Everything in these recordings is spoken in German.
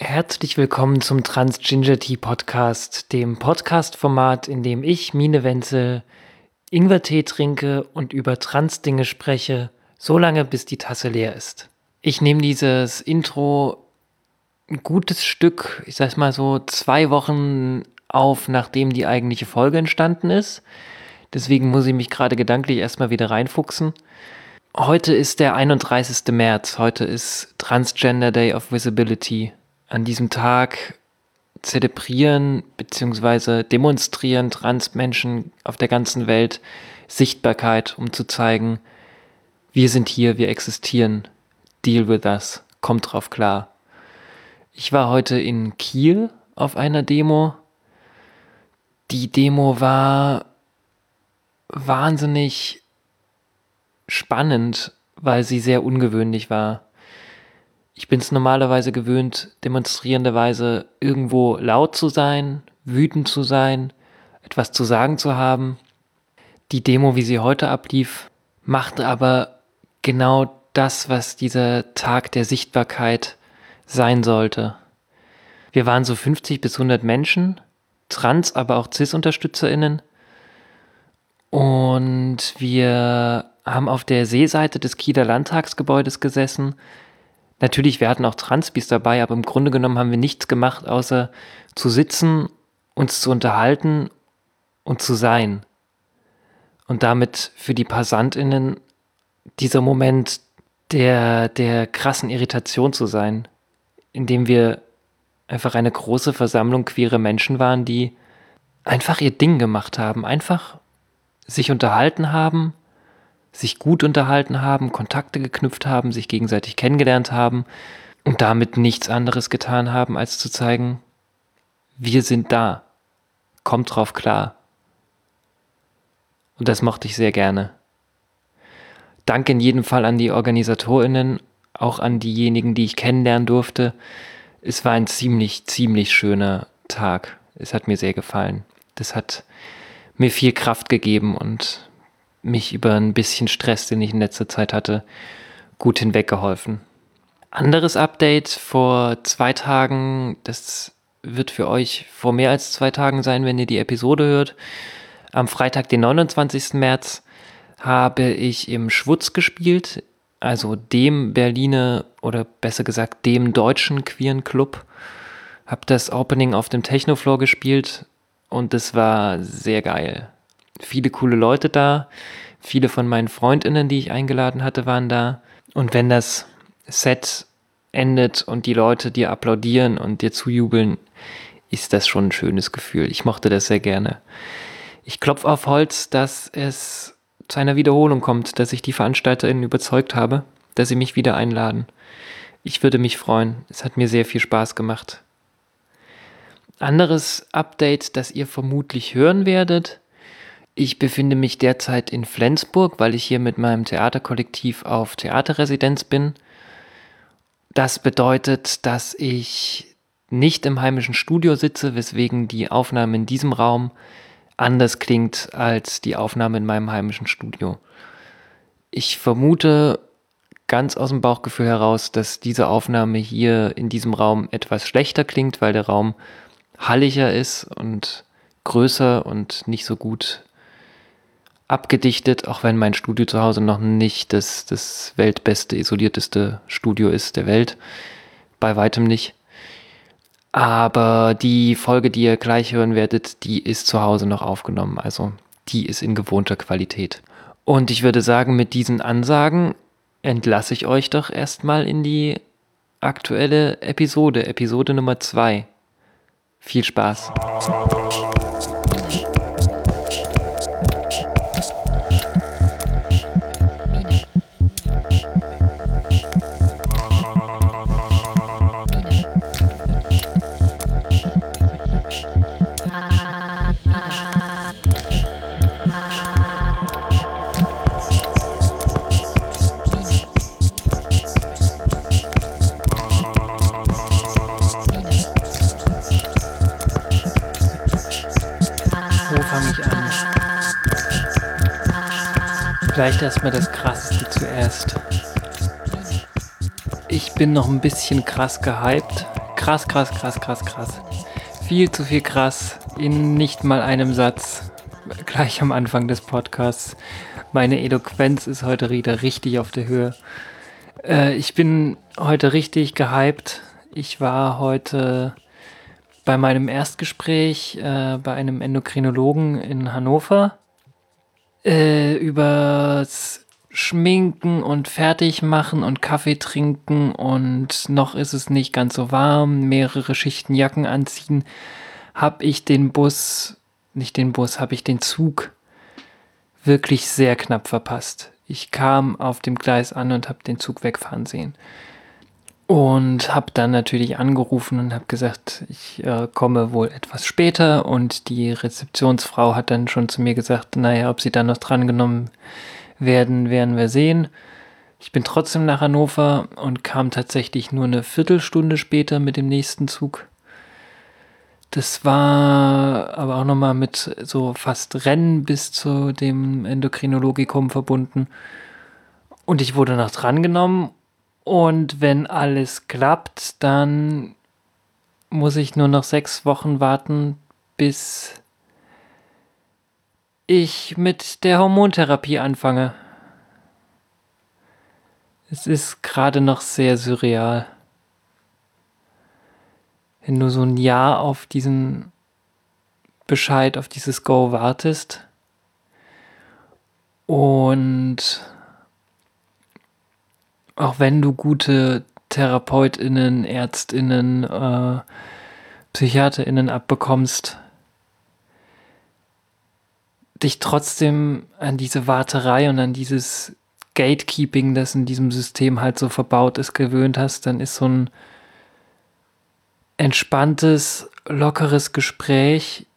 Herzlich willkommen zum Trans-Ginger Tea Podcast, dem Podcast-Format, in dem ich, Mine Wenzel, Ingwertee trinke und über Trans-Dinge spreche, so lange bis die Tasse leer ist. Ich nehme dieses Intro ein gutes Stück, ich sag's mal so, 2 Wochen auf, nachdem die eigentliche Folge entstanden ist. Deswegen muss ich mich gerade gedanklich erstmal wieder reinfuchsen. Heute ist der 31. März, heute ist Transgender Day of Visibility. An diesem Tag zelebrieren bzw. demonstrieren Transmenschen auf der ganzen Welt Sichtbarkeit, um zu zeigen, wir sind hier, wir existieren, deal with us, kommt drauf klar. Ich war heute in Kiel auf einer Demo. Die Demo war wahnsinnig spannend, weil sie sehr ungewöhnlich war. Ich bin es normalerweise gewöhnt, demonstrierenderweise irgendwo laut zu sein, wütend zu sein, etwas zu sagen zu haben. Die Demo, wie sie heute ablief, macht aber genau das, was dieser Tag der Sichtbarkeit sein sollte. Wir waren so 50 bis 100 Menschen, Trans-, aber auch Cis-UnterstützerInnen. Und wir haben auf der Seeseite des Kieler Landtagsgebäudes gesessen. Natürlich, wir hatten auch Transbis dabei, aber im Grunde genommen haben wir nichts gemacht, außer zu sitzen, uns zu unterhalten und zu sein. Und damit für die PassantInnen dieser Moment der krassen Irritation zu sein, indem wir einfach eine große Versammlung queere Menschen waren, die einfach ihr Ding gemacht haben, einfach sich unterhalten haben, sich gut unterhalten haben, Kontakte geknüpft haben, sich gegenseitig kennengelernt haben und damit nichts anderes getan haben, als zu zeigen, wir sind da, kommt drauf klar. Und das mochte ich sehr gerne. Danke in jedem Fall an die OrganisatorInnen, auch an diejenigen, die ich kennenlernen durfte. Es war ein ziemlich schöner Tag. Es hat mir sehr gefallen. Das hat mir viel Kraft gegeben und mich über ein bisschen Stress, den ich in letzter Zeit hatte, gut hinweggeholfen. Anderes Update vor 2 Tagen, das wird für euch vor mehr als 2 Tagen sein, wenn ihr die Episode hört. Am Freitag, den 29. März, habe ich im Schwutz gespielt, also dem Berliner oder besser gesagt dem deutschen queeren Club. Habe das Opening auf dem Technofloor gespielt und es war sehr geil. Viele coole Leute da, viele von meinen FreundInnen, die ich eingeladen hatte, waren da. Und wenn das Set endet und die Leute dir applaudieren und dir zujubeln, ist das schon ein schönes Gefühl. Ich mochte das sehr gerne. Ich klopfe auf Holz, dass es zu einer Wiederholung kommt, dass ich die VeranstalterInnen überzeugt habe, dass sie mich wieder einladen. Ich würde mich freuen. Es hat mir sehr viel Spaß gemacht. Anderes Update, das ihr vermutlich hören werdet. Ich befinde mich derzeit in Flensburg, weil ich hier mit meinem Theaterkollektiv auf Theaterresidenz bin. Das bedeutet, dass ich nicht im heimischen Studio sitze, weswegen die Aufnahme in diesem Raum anders klingt als die Aufnahme in meinem heimischen Studio. Ich vermute ganz aus dem Bauchgefühl heraus, dass diese Aufnahme hier in diesem Raum etwas schlechter klingt, weil der Raum halliger ist und größer und nicht so gut abgedichtet, auch wenn mein Studio zu Hause noch nicht das weltbeste, isolierteste Studio ist der Welt. Bei weitem nicht. Aber die Folge, die ihr gleich hören werdet, die ist zu Hause noch aufgenommen. Also die ist in gewohnter Qualität. Und ich würde sagen, mit diesen Ansagen entlasse ich euch doch erstmal in die aktuelle Episode Nummer 2. Viel Spaß. Wo fange ich an? Vielleicht erstmal das Krasseste zuerst. Ich bin noch ein bisschen krass gehypt. Krass. Viel zu viel krass in nicht mal einem Satz. Gleich am Anfang des Podcasts. Meine Eloquenz ist heute wieder richtig auf der Höhe. Ich bin heute richtig gehypt. Ich war heute bei meinem Erstgespräch bei einem Endokrinologen in Hannover übers Schminken und Fertigmachen und Kaffee trinken und noch ist es nicht ganz so warm, mehrere Schichten Jacken anziehen, habe ich den Zug wirklich sehr knapp verpasst. Ich kam auf dem Gleis an und habe den Zug wegfahren sehen. Und habe dann natürlich angerufen und habe gesagt, ich komme wohl etwas später. Und die Rezeptionsfrau hat dann schon zu mir gesagt, naja, ob sie dann noch drangenommen werden wir sehen. Ich bin trotzdem nach Hannover und kam tatsächlich nur eine Viertelstunde später mit dem nächsten Zug. Das war aber auch nochmal mit so fast Rennen bis zu dem Endokrinologikum verbunden. Und ich wurde noch drangenommen. Und wenn alles klappt, dann muss ich nur noch 6 Wochen warten, bis ich mit der Hormontherapie anfange. Es ist gerade noch sehr surreal. Wenn du so ein Jahr auf diesen Bescheid, auf dieses Go wartest und auch wenn du gute TherapeutInnen, ÄrztInnen, PsychiaterInnen abbekommst, dich trotzdem an diese Warterei und an dieses Gatekeeping, das in diesem System halt so verbaut ist, gewöhnt hast, dann ist so ein entspanntes, lockeres Gespräch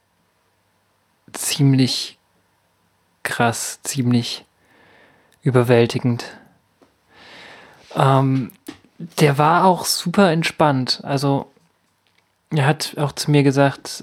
ziemlich krass, ziemlich überwältigend. Der war auch super entspannt. Also er hat auch zu mir gesagt,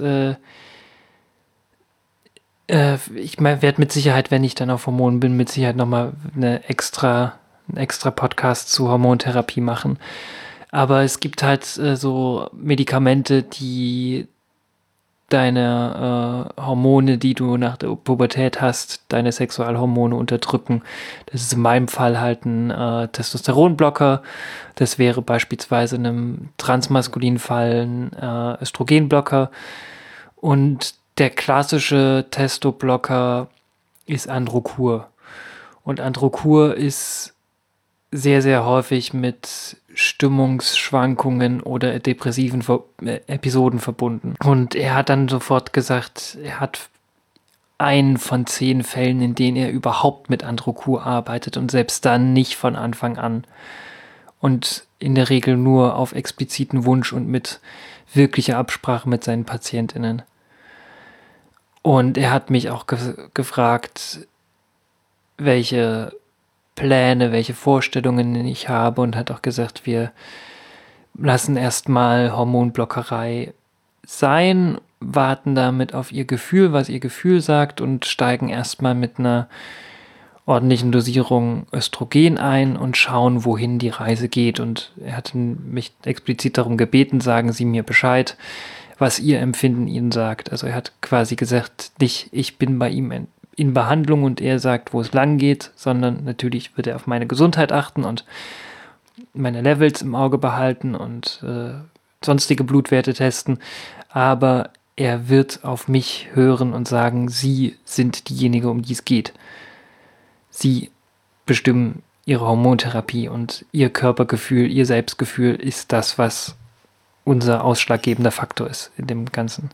ich werde mit Sicherheit, wenn ich dann auf Hormonen bin, mit Sicherheit nochmal einen extra Podcast zu Hormontherapie machen. Aber es gibt halt so Medikamente, die deine Hormone, die du nach der Pubertät hast, deine Sexualhormone unterdrücken. Das ist in meinem Fall halt ein Testosteronblocker. Das wäre beispielsweise in einem transmaskulinen Fall ein Östrogenblocker. Und der klassische Testo-Blocker ist Androkur. Und Androkur ist sehr, sehr häufig mit Stimmungsschwankungen oder depressiven Episoden verbunden. Und er hat dann sofort gesagt, er hat einen von 10 Fällen, in denen er überhaupt mit Androkur arbeitet und selbst dann nicht von Anfang an. Und in der Regel nur auf expliziten Wunsch und mit wirklicher Absprache mit seinen PatientInnen. Und er hat mich auch gefragt, welche Pläne, welche Vorstellungen ich habe und hat auch gesagt, wir lassen erstmal Hormonblockerei sein, warten damit auf ihr Gefühl, was ihr Gefühl sagt und steigen erstmal mit einer ordentlichen Dosierung Östrogen ein und schauen, wohin die Reise geht. Und er hat mich explizit darum gebeten, sagen Sie mir Bescheid, was Ihr Empfinden Ihnen sagt. Also er hat quasi gesagt, nicht ich bin bei ihm in Behandlung und er sagt, wo es lang geht, sondern natürlich wird er auf meine Gesundheit achten und meine Levels im Auge behalten und sonstige Blutwerte testen, aber er wird auf mich hören und sagen, Sie sind diejenige, um die es geht. Sie bestimmen Ihre Hormontherapie und Ihr Körpergefühl, Ihr Selbstgefühl ist das, was unser ausschlaggebender Faktor ist in dem Ganzen.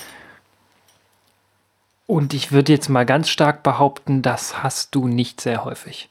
Und ich würde jetzt mal ganz stark behaupten, das hast du nicht sehr häufig.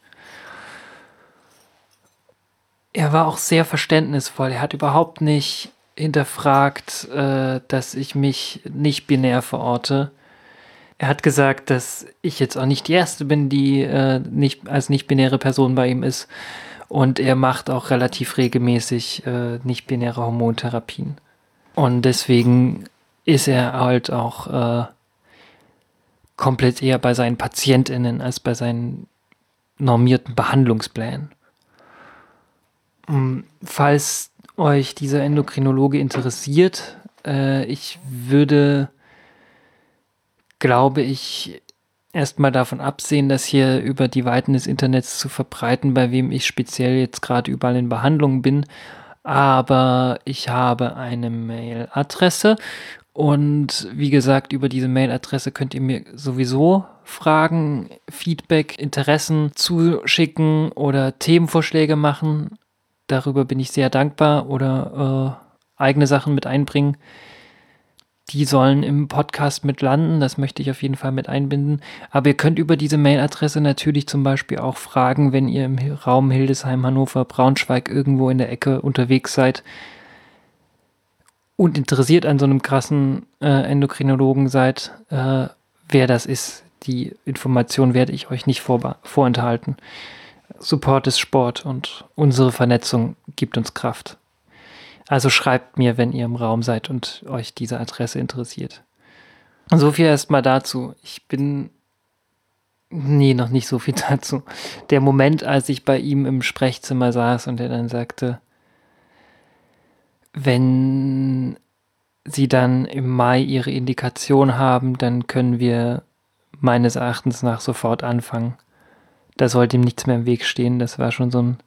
Er war auch sehr verständnisvoll. Er hat überhaupt nicht hinterfragt, dass ich mich nicht binär verorte. Er hat gesagt, dass ich jetzt auch nicht die Erste bin, die nicht als nicht-binäre Person bei ihm ist. Und er macht auch relativ regelmäßig nicht-binäre Hormontherapien. Und deswegen ist er halt auch komplett eher bei seinen PatientInnen als bei seinen normierten Behandlungsplänen. Falls euch dieser Endokrinologe interessiert. Ich würde, glaube ich, erstmal davon absehen, das hier über die Weiten des Internets zu verbreiten, bei wem ich speziell jetzt gerade überall in Behandlung bin. Aber ich habe eine Mailadresse und wie gesagt, über diese Mailadresse könnt ihr mir sowieso Fragen, Feedback, Interessen zuschicken oder Themenvorschläge machen. Darüber bin ich sehr dankbar oder eigene Sachen mit einbringen. Die sollen im Podcast mit landen, das möchte ich auf jeden Fall mit einbinden. Aber ihr könnt über diese Mailadresse natürlich zum Beispiel auch fragen, wenn ihr im Raum Hildesheim, Hannover, Braunschweig irgendwo in der Ecke unterwegs seid und interessiert an so einem krassen Endokrinologen seid, wer das ist. Die Information werde ich euch nicht vorenthalten. Support ist Sport und unsere Vernetzung gibt uns Kraft. Also schreibt mir, wenn ihr im Raum seid und euch diese Adresse interessiert. So viel erstmal dazu. Noch nicht so viel dazu. Der Moment, als ich bei ihm im Sprechzimmer saß und er dann sagte, wenn Sie dann im Mai Ihre Indikation haben, dann können wir meines Erachtens nach sofort anfangen. Da sollte ihm nichts mehr im Weg stehen. Das war schon so ein...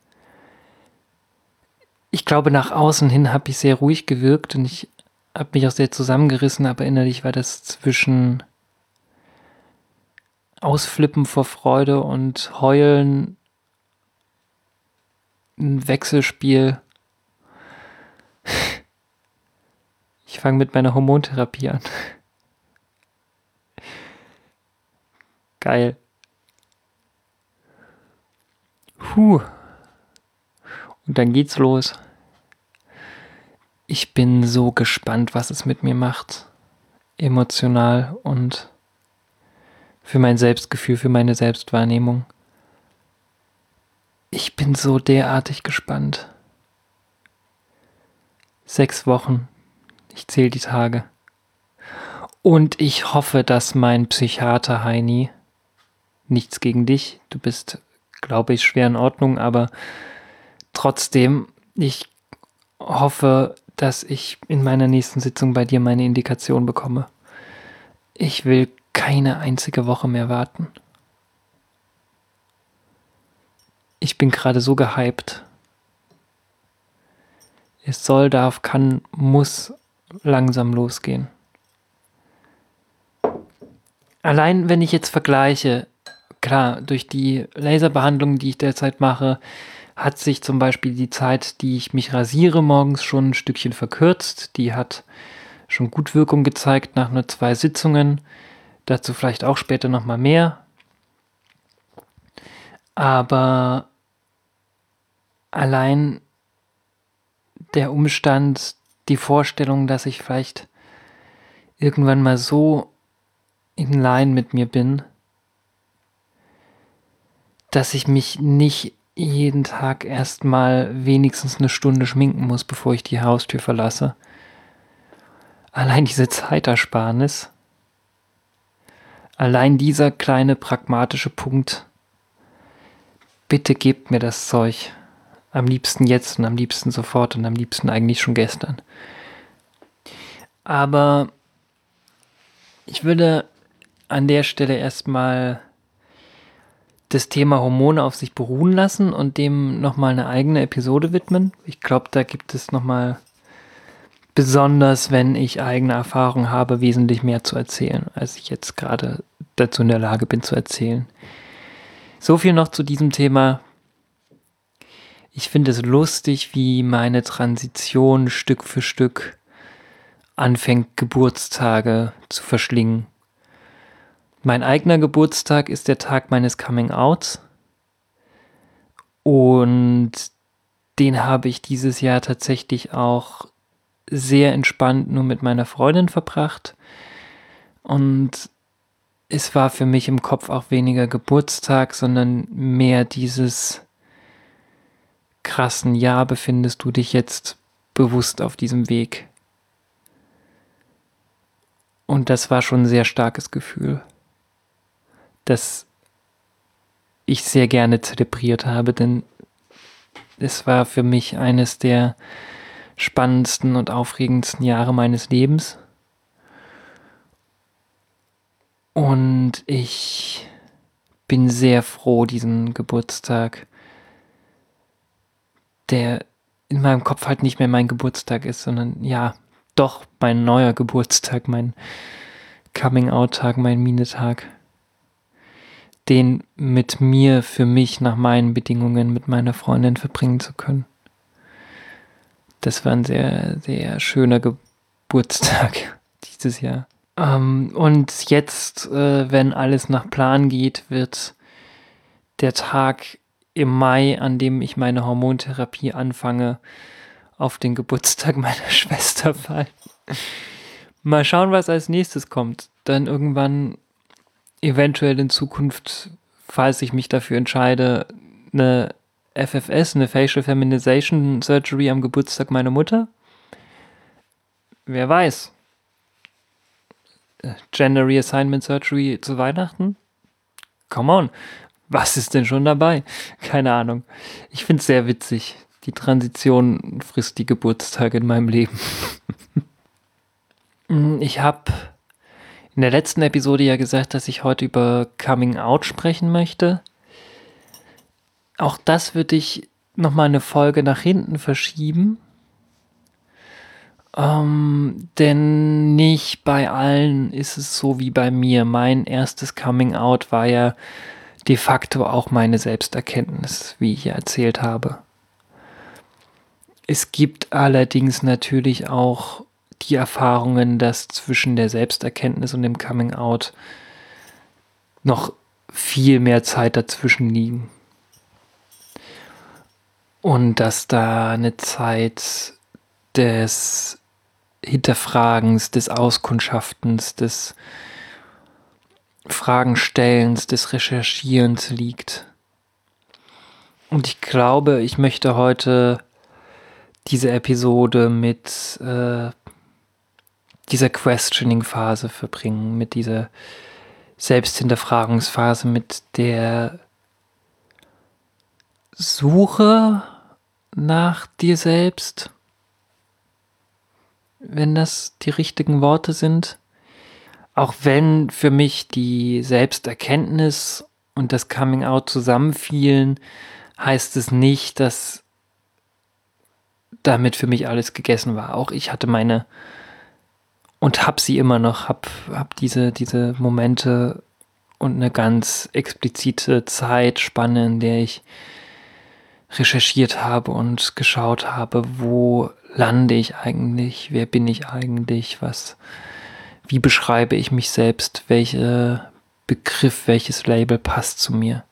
Ich glaube, nach außen hin habe ich sehr ruhig gewirkt und ich habe mich auch sehr zusammengerissen, aber innerlich war das zwischen Ausflippen vor Freude und Heulen ein Wechselspiel. Ich fange mit meiner Hormontherapie an. Geil. Und dann geht's los. Ich bin so gespannt, was es mit mir macht. Emotional und für mein Selbstgefühl, für meine Selbstwahrnehmung. Ich bin so derartig gespannt. 6 Wochen. Ich zähle die Tage. Und ich hoffe, dass mein Psychiater Heini, nichts gegen dich, du bist, glaube ich, schwer in Ordnung, aber trotzdem, ich hoffe, dass ich in meiner nächsten Sitzung bei dir meine Indikation bekomme. Ich will keine einzige Woche mehr warten. Ich bin gerade so gehypt. Es soll, darf, kann, muss langsam losgehen. Allein wenn ich jetzt vergleiche, klar, durch die Laserbehandlung, die ich derzeit mache, hat sich zum Beispiel die Zeit, die ich mich rasiere morgens, schon ein Stückchen verkürzt. Die hat schon gut Wirkung gezeigt nach nur 2 Sitzungen. Dazu vielleicht auch später nochmal mehr. Aber allein der Umstand, die Vorstellung, dass ich vielleicht irgendwann mal so in Line mit mir bin, dass ich mich nicht jeden Tag erstmal wenigstens eine Stunde schminken muss, bevor ich die Haustür verlasse. Allein diese Zeitersparnis, allein dieser kleine pragmatische Punkt, bitte gebt mir das Zeug. Am liebsten jetzt und am liebsten sofort und am liebsten eigentlich schon gestern. Aber ich würde an der Stelle erstmal das Thema Hormone auf sich beruhen lassen und dem nochmal eine eigene Episode widmen. Ich glaube, da gibt es nochmal, besonders wenn ich eigene Erfahrungen habe, wesentlich mehr zu erzählen, als ich jetzt gerade dazu in der Lage bin zu erzählen. So viel noch zu diesem Thema. Ich finde es lustig, wie meine Transition Stück für Stück anfängt, Geburtstage zu verschlingen. Mein eigener Geburtstag ist der Tag meines Coming-Outs und den habe ich dieses Jahr tatsächlich auch sehr entspannt nur mit meiner Freundin verbracht und es war für mich im Kopf auch weniger Geburtstag, sondern mehr dieses krassen Jahr befindest du dich jetzt bewusst auf diesem Weg. Und das war schon ein sehr starkes Gefühl, das ich sehr gerne zelebriert habe, denn es war für mich eines der spannendsten und aufregendsten Jahre meines Lebens. Und ich bin sehr froh, diesen Geburtstag, der in meinem Kopf halt nicht mehr mein Geburtstag ist, sondern ja, doch mein neuer Geburtstag, mein Coming-out-Tag, mein Minetag, den mit mir, für mich, nach meinen Bedingungen, mit meiner Freundin verbringen zu können. Das war ein sehr, sehr schöner Geburtstag dieses Jahr. Und jetzt, wenn alles nach Plan geht, wird der Tag im Mai, an dem ich meine Hormontherapie anfange, auf den Geburtstag meiner Schwester fallen. Mal schauen, was als nächstes kommt. Dann irgendwann, eventuell in Zukunft, falls ich mich dafür entscheide, eine FFS, eine Facial Feminization Surgery am Geburtstag meiner Mutter. Wer weiß. Gender Reassignment Surgery zu Weihnachten? Come on. Was ist denn schon dabei? Keine Ahnung. Ich finde es sehr witzig. Die Transition frisst die Geburtstage in meinem Leben. Ich habe in der letzten Episode ja gesagt, dass ich heute über Coming Out sprechen möchte. Auch das würde ich nochmal eine Folge nach hinten verschieben. Denn nicht bei allen ist es so wie bei mir. Mein erstes Coming Out war ja de facto auch meine Selbsterkenntnis, wie ich ja erzählt habe. Es gibt allerdings natürlich auch die Erfahrungen, dass zwischen der Selbsterkenntnis und dem Coming Out noch viel mehr Zeit dazwischen liegen. Und dass da eine Zeit des Hinterfragens, des Auskundschaftens, des Fragenstellens, des Recherchierens liegt. Und ich glaube, ich möchte heute diese Episode mit dieser Questioning-Phase verbringen, mit dieser Selbsthinterfragungsphase, mit der Suche nach dir selbst, wenn das die richtigen Worte sind. Auch wenn für mich die Selbsterkenntnis und das Coming-out zusammenfielen, heißt es nicht, dass damit für mich alles gegessen war. Auch ich hatte meine und habe sie immer noch, hab diese Momente und eine ganz explizite Zeitspanne, in der ich recherchiert habe und geschaut habe, wo lande ich eigentlich, wer bin ich eigentlich, wie beschreibe ich mich selbst, welcher Begriff, welches Label passt zu mir.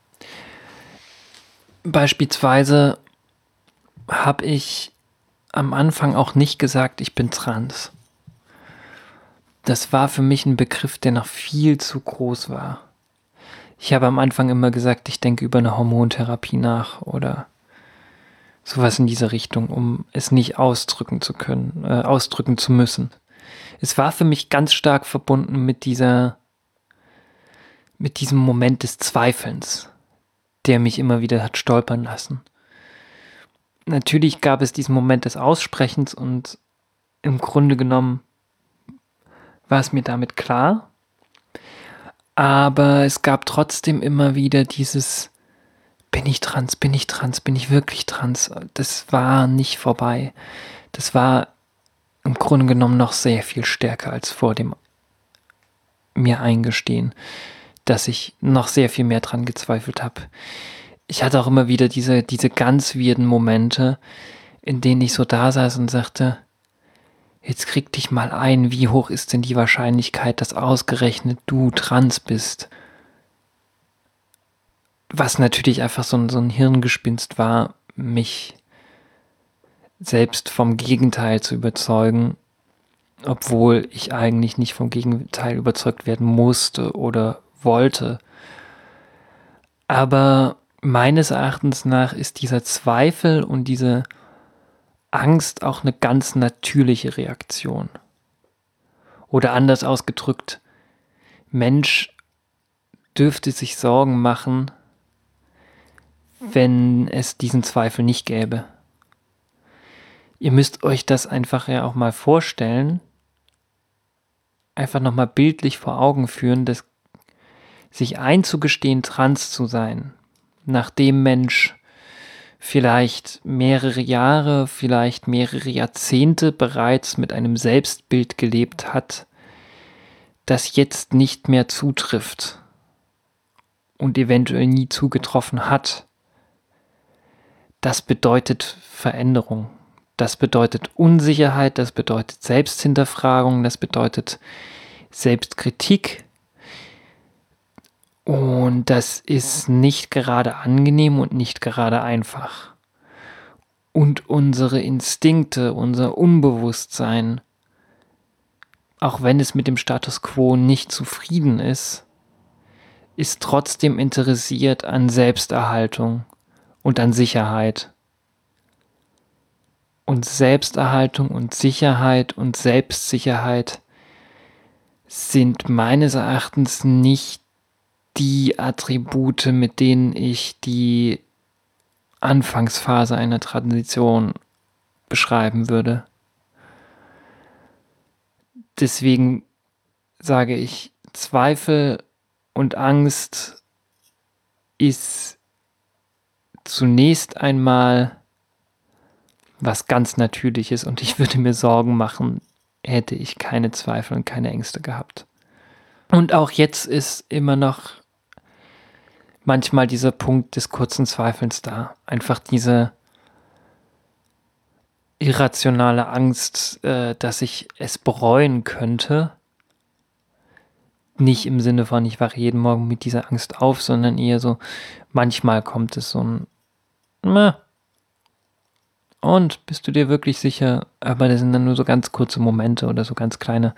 Beispielsweise habe ich am Anfang auch nicht gesagt, ich bin trans. Das war für mich ein Begriff, der noch viel zu groß war. Ich habe am Anfang immer gesagt, ich denke über eine Hormontherapie nach oder sowas in diese Richtung, um es nicht ausdrücken zu müssen. Es war für mich ganz stark verbunden mit diesem Moment des Zweifelns, der mich immer wieder hat stolpern lassen. Natürlich gab es diesen Moment des Aussprechens und im Grunde genommen war es mir damit klar, aber es gab trotzdem immer wieder dieses: Bin ich trans, bin ich trans, bin ich wirklich trans? Das war nicht vorbei. Das war im Grunde genommen noch sehr viel stärker als vor dem mir eingestehen, dass ich noch sehr viel mehr dran gezweifelt habe. Ich hatte auch immer wieder diese ganz weirden Momente, in denen ich so da saß und sagte, jetzt krieg dich mal ein, wie hoch ist denn die Wahrscheinlichkeit, dass ausgerechnet du trans bist? Was natürlich einfach so ein Hirngespinst war, mich selbst vom Gegenteil zu überzeugen, obwohl ich eigentlich nicht vom Gegenteil überzeugt werden musste oder wollte. Aber meines Erachtens nach ist dieser Zweifel und diese Angst auch eine ganz natürliche Reaktion. Oder anders ausgedrückt, Mensch dürfte sich Sorgen machen, wenn es diesen Zweifel nicht gäbe. Ihr müsst euch das einfach ja auch mal vorstellen, einfach nochmal bildlich vor Augen führen, dass sich einzugestehen, trans zu sein, nachdem Mensch vielleicht mehrere Jahre, vielleicht mehrere Jahrzehnte bereits mit einem Selbstbild gelebt hat, das jetzt nicht mehr zutrifft und eventuell nie zugetroffen hat. Das bedeutet Veränderung. Das bedeutet Unsicherheit, das bedeutet Selbsthinterfragung, das bedeutet Selbstkritik. Und das ist nicht gerade angenehm und nicht gerade einfach. Und unsere Instinkte, unser Unbewusstsein, auch wenn es mit dem Status quo nicht zufrieden ist trotzdem interessiert an Selbsterhaltung und an Sicherheit. Und Selbsterhaltung und Sicherheit und Selbstsicherheit sind meines Erachtens nicht die Attribute, mit denen ich die Anfangsphase einer Transition beschreiben würde. Deswegen sage ich, Zweifel und Angst ist zunächst einmal was ganz Natürliches und ich würde mir Sorgen machen, hätte ich keine Zweifel und keine Ängste gehabt. Und auch jetzt ist immer noch manchmal dieser Punkt des kurzen Zweifelns da. Einfach diese irrationale Angst, dass ich es bereuen könnte. Nicht im Sinne von, ich wache jeden Morgen mit dieser Angst auf, sondern eher so, manchmal kommt es so ein und bist du dir wirklich sicher? Aber das sind dann nur so ganz kurze Momente oder so ganz kleine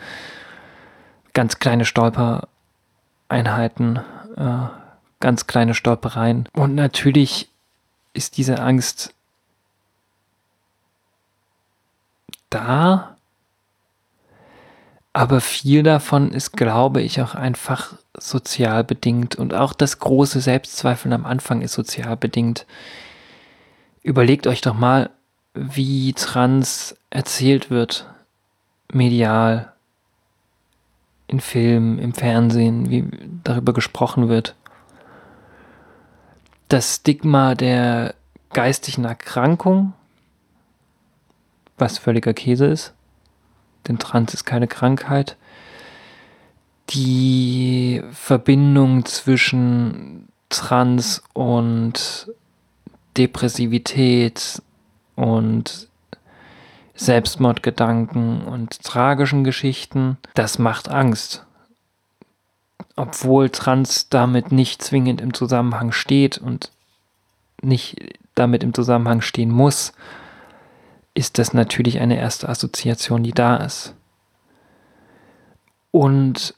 Stolpereinheiten, ganz kleine Stolpereien. Und natürlich ist diese Angst da, aber viel davon ist, glaube ich, auch einfach sozial bedingt und auch das große Selbstzweifeln am Anfang ist sozial bedingt. Überlegt euch doch mal, wie trans erzählt wird, medial, in Filmen, im Fernsehen, wie darüber gesprochen wird. Das Stigma der geistigen Erkrankung, was völliger Käse ist, denn Trans ist keine Krankheit. Die Verbindung zwischen Trans und Depressivität und Selbstmordgedanken und tragischen Geschichten, das macht Angst. Obwohl Trans damit nicht zwingend im Zusammenhang steht und nicht damit im Zusammenhang stehen muss, ist das natürlich eine erste Assoziation, die da ist. Und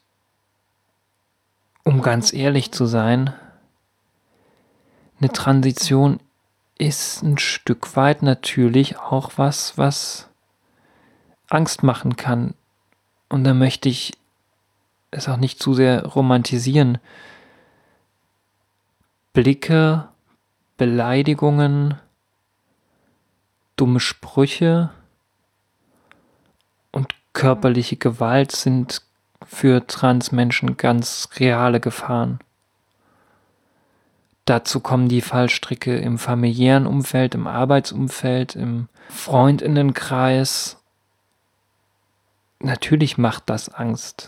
um ganz ehrlich zu sein, eine Transition ist ein Stück weit natürlich auch was Angst machen kann. Und da möchte ich es auch nicht zu sehr romantisieren. Blicke, Beleidigungen, dumme Sprüche und körperliche Gewalt sind für Transmenschen ganz reale Gefahren. Dazu kommen die Fallstricke im familiären Umfeld, im Arbeitsumfeld, im Freundinnenkreis. Natürlich macht das Angst.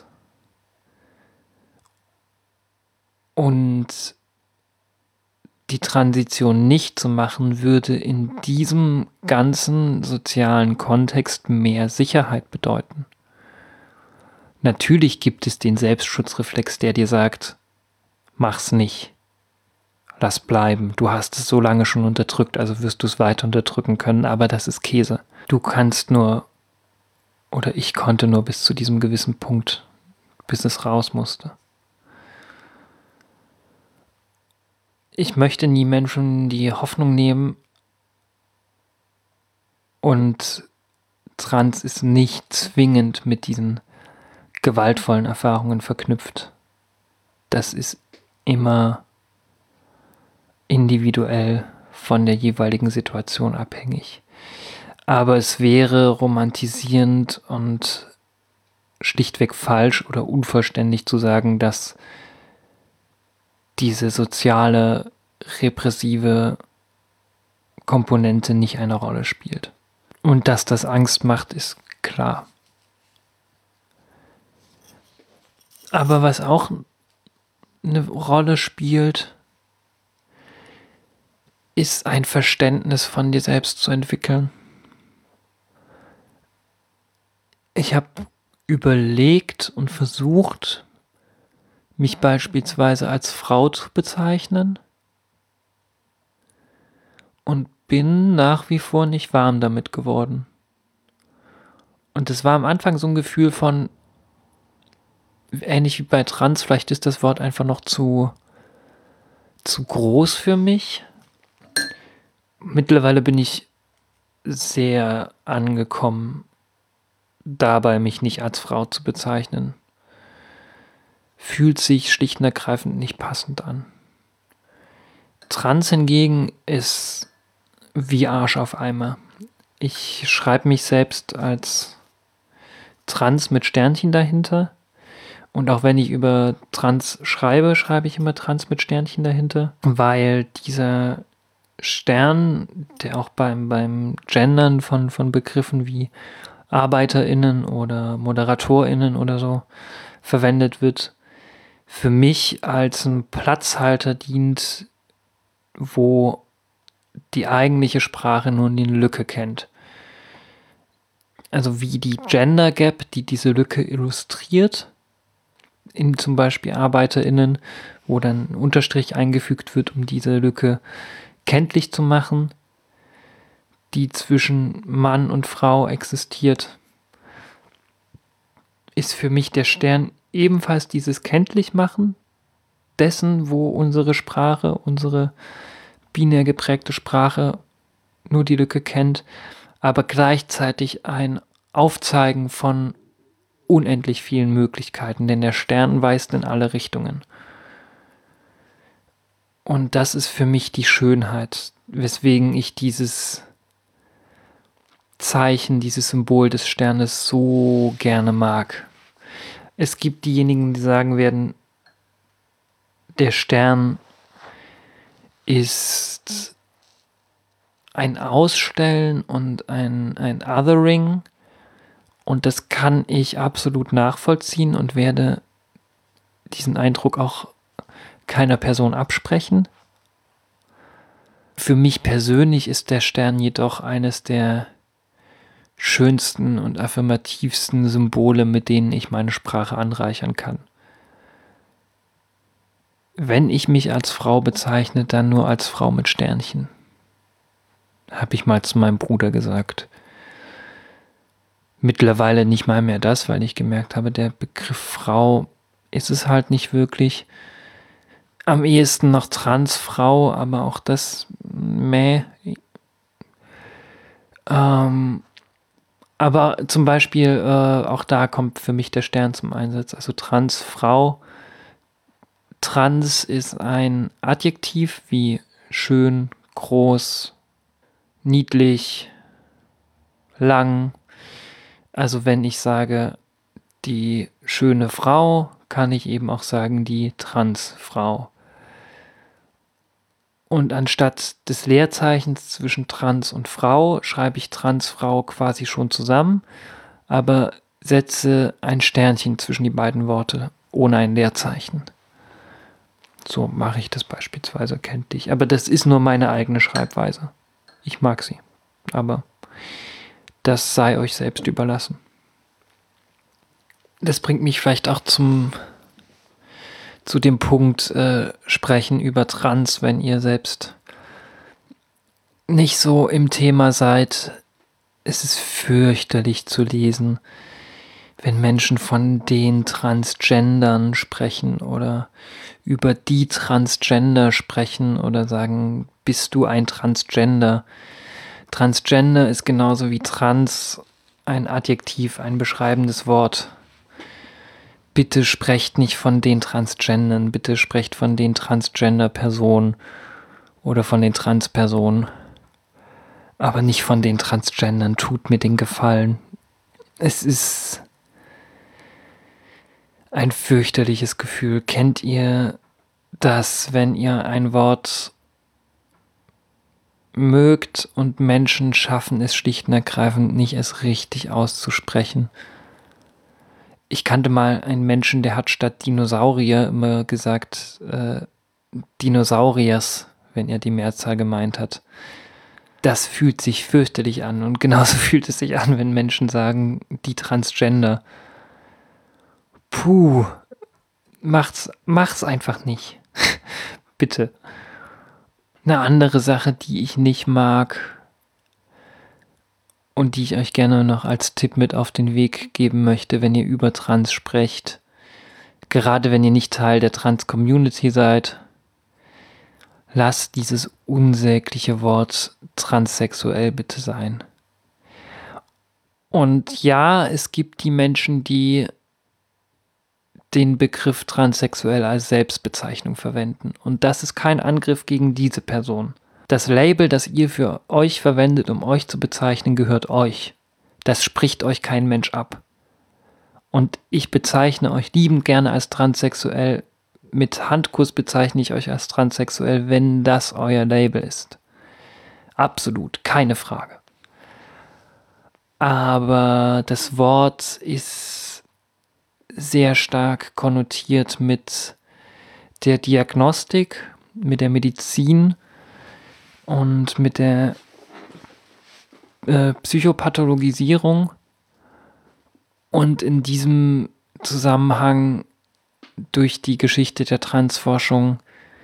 Und die Transition nicht zu machen, würde in diesem ganzen sozialen Kontext mehr Sicherheit bedeuten. Natürlich gibt es den Selbstschutzreflex, der dir sagt, mach's nicht. Lass bleiben. Du hast es so lange schon unterdrückt, also wirst du es weiter unterdrücken können, aber das ist Käse. Du kannst nur, oder ich konnte nur bis zu diesem gewissen Punkt, bis es raus musste. Ich möchte nie Menschen die Hoffnung nehmen und Trans ist nicht zwingend mit diesen gewaltvollen Erfahrungen verknüpft. Das ist immer individuell von der jeweiligen Situation abhängig. Aber es wäre romantisierend und schlichtweg falsch oder unvollständig zu sagen, dass diese soziale, repressive Komponente nicht eine Rolle spielt. Und dass das Angst macht, ist klar. Aber was auch eine Rolle spielt, ist ein Verständnis von dir selbst zu entwickeln. Ich habe überlegt und versucht, mich beispielsweise als Frau zu bezeichnen und bin nach wie vor nicht warm damit geworden. Und es war am Anfang so ein Gefühl von, ähnlich wie bei Trans, vielleicht ist das Wort einfach noch zu groß für mich. Mittlerweile bin ich sehr angekommen, dabei mich nicht als Frau zu bezeichnen. Fühlt sich schlicht und ergreifend nicht passend an. Trans hingegen ist wie Arsch auf Eimer. Ich schreibe mich selbst als Trans mit Sternchen dahinter. Und auch wenn ich über Trans schreibe, schreibe ich immer Trans mit Sternchen dahinter, weil dieser Stern, der auch beim Gendern von Begriffen wie ArbeiterInnen oder ModeratorInnen oder so verwendet wird, für mich als ein Platzhalter dient, wo die eigentliche Sprache nur eine Lücke kennt. Also wie die Gender Gap, die diese Lücke illustriert, in zum Beispiel ArbeiterInnen, wo dann ein Unterstrich eingefügt wird, um diese Lücke kenntlich zu machen, die zwischen Mann und Frau existiert, ist für mich der Stern ebenfalls dieses Kenntlichmachen dessen, wo unsere Sprache, unsere binär geprägte Sprache nur die Lücke kennt, aber gleichzeitig ein Aufzeigen von unendlich vielen Möglichkeiten, denn der Stern weist in alle Richtungen. Und das ist für mich die Schönheit, weswegen ich dieses Zeichen, dieses Symbol des Sternes so gerne mag. Es gibt diejenigen, die sagen werden, der Stern ist ein Ausstellen und ein Othering, und das kann ich absolut nachvollziehen und werde diesen Eindruck auch keiner Person absprechen. Für mich persönlich ist der Stern jedoch eines der schönsten und affirmativsten Symbole, mit denen ich meine Sprache anreichern kann. Wenn ich mich als Frau bezeichne, dann nur als Frau mit Sternchen. Habe ich mal zu meinem Bruder gesagt. Mittlerweile nicht mal mehr das, weil ich gemerkt habe, der Begriff Frau ist es halt nicht wirklich. Am ehesten noch Transfrau, aber auch das aber zum Beispiel auch da kommt für mich der Stern zum Einsatz. Also Transfrau. Trans ist ein Adjektiv wie schön, groß, niedlich, lang. Also wenn ich sage die schöne Frau, kann ich eben auch sagen die Transfrau. Und anstatt des Leerzeichens zwischen Trans und Frau schreibe ich Transfrau quasi schon zusammen, aber setze ein Sternchen zwischen die beiden Worte ohne ein Leerzeichen. So mache ich das beispielsweise kenntlich. Aber das ist nur meine eigene Schreibweise. Ich mag sie. Aber das sei euch selbst überlassen. Das bringt mich vielleicht auch zu dem Punkt sprechen über Trans, wenn ihr selbst nicht so im Thema seid. Es ist fürchterlich zu lesen, wenn Menschen von den Transgendern sprechen oder über die Transgender sprechen oder sagen, bist du ein Transgender? Transgender ist genauso wie Trans ein Adjektiv, ein beschreibendes Wort. Bitte sprecht nicht von den Transgendern, bitte sprecht von den Transgender-Personen oder von den Trans-Personen. Aber nicht von den Transgendern, tut mir den Gefallen. Es ist ein fürchterliches Gefühl. Kennt ihr das, wenn ihr ein Wort mögt und Menschen schaffen es schlicht und ergreifend nicht, es richtig auszusprechen? Ich kannte mal einen Menschen, der hat statt Dinosaurier immer gesagt Dinosauriers, wenn er die Mehrzahl gemeint hat. Das fühlt sich fürchterlich an und genauso fühlt es sich an, wenn Menschen sagen, die Transgender. Puh, macht's einfach nicht. Bitte. Eine andere Sache, die ich nicht mag und die ich euch gerne noch als Tipp mit auf den Weg geben möchte, wenn ihr über Trans sprecht, gerade wenn ihr nicht Teil der Trans-Community seid, lasst dieses unsägliche Wort transsexuell bitte sein. Und ja, es gibt die Menschen, die den Begriff transsexuell als Selbstbezeichnung verwenden. Und das ist kein Angriff gegen diese Person. Das Label, das ihr für euch verwendet, um euch zu bezeichnen, gehört euch. Das spricht euch kein Mensch ab. Und ich bezeichne euch liebend gerne als transsexuell. Mit Handkuss bezeichne ich euch als transsexuell, wenn das euer Label ist. Absolut, keine Frage. Aber das Wort ist sehr stark konnotiert mit der Diagnostik, mit der Medizin und mit der Psychopathologisierung. Und in diesem Zusammenhang durch die Geschichte der Transforschung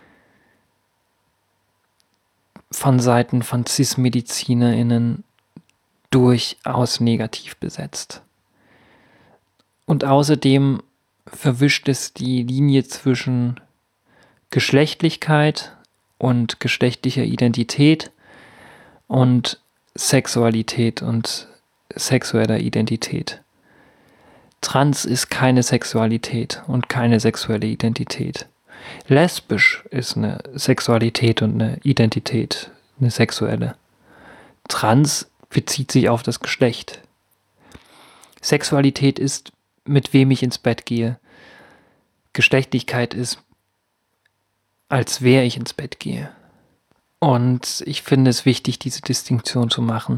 von Seiten von CIS-MedizinerInnen durchaus negativ besetzt. Und außerdem verwischt es die Linie zwischen Geschlechtlichkeit und geschlechtlicher Identität und Sexualität und sexueller Identität. Trans ist keine Sexualität und keine sexuelle Identität. Lesbisch ist eine Sexualität und eine Identität, eine sexuelle. Trans bezieht sich auf das Geschlecht. Sexualität ist, mit wem ich ins Bett gehe. Geschlechtlichkeit ist, als wer ich ins Bett gehe. Und ich finde es wichtig, diese Distinktion zu machen.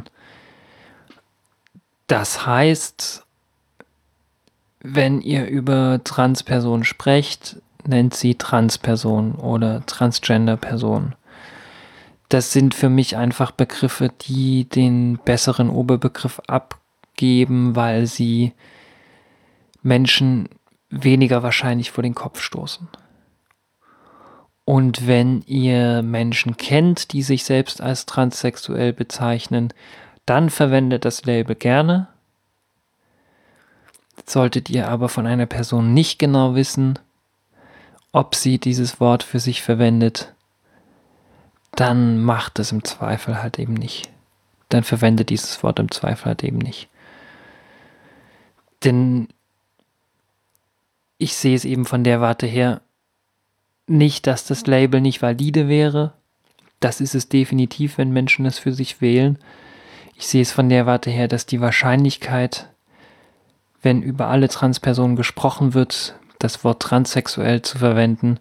Das heißt, wenn ihr über Transpersonen sprecht, nennt sie Transperson oder Transgender-Person. Das sind für mich einfach Begriffe, die den besseren Oberbegriff abgeben, weil sie Menschen weniger wahrscheinlich vor den Kopf stoßen. Und wenn ihr Menschen kennt, die sich selbst als transsexuell bezeichnen, dann verwendet das Label gerne. Solltet ihr aber von einer Person nicht genau wissen, ob sie dieses Wort für sich verwendet, dann macht es im Zweifel halt eben nicht. Dann verwendet dieses Wort im Zweifel halt eben nicht. Denn ich sehe es eben von der Warte her nicht, dass das Label nicht valide wäre. Das ist es definitiv, wenn Menschen es für sich wählen. Ich sehe es von der Warte her, dass die Wahrscheinlichkeit, wenn über alle Transpersonen gesprochen wird, das Wort transsexuell zu verwenden,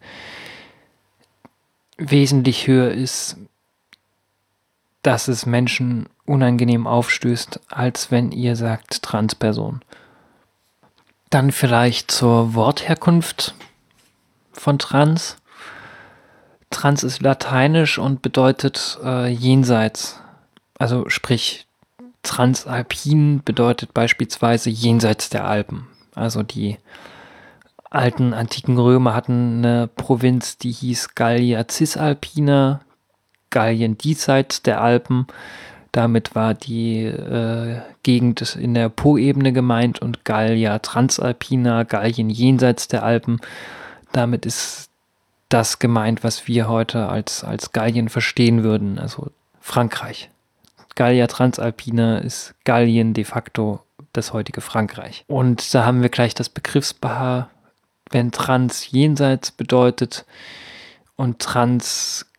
wesentlich höher ist, dass es Menschen unangenehm aufstößt, als wenn ihr sagt Transperson. Dann vielleicht zur Wortherkunft von Trans. Trans ist lateinisch und bedeutet jenseits. Also sprich, Transalpin bedeutet beispielsweise jenseits der Alpen. Also die alten antiken Römer hatten eine Provinz, die hieß Gallia Cisalpina, Gallien diesseits der Alpen. Damit war die Gegend in der Po-Ebene gemeint und Gallia Transalpina, Gallien jenseits der Alpen. Damit ist das gemeint, was wir heute als Gallien verstehen würden, also Frankreich. Gallia Transalpina ist Gallien de facto das heutige Frankreich. Und da haben wir gleich das Begriffspaar, wenn Trans jenseits bedeutet und Trans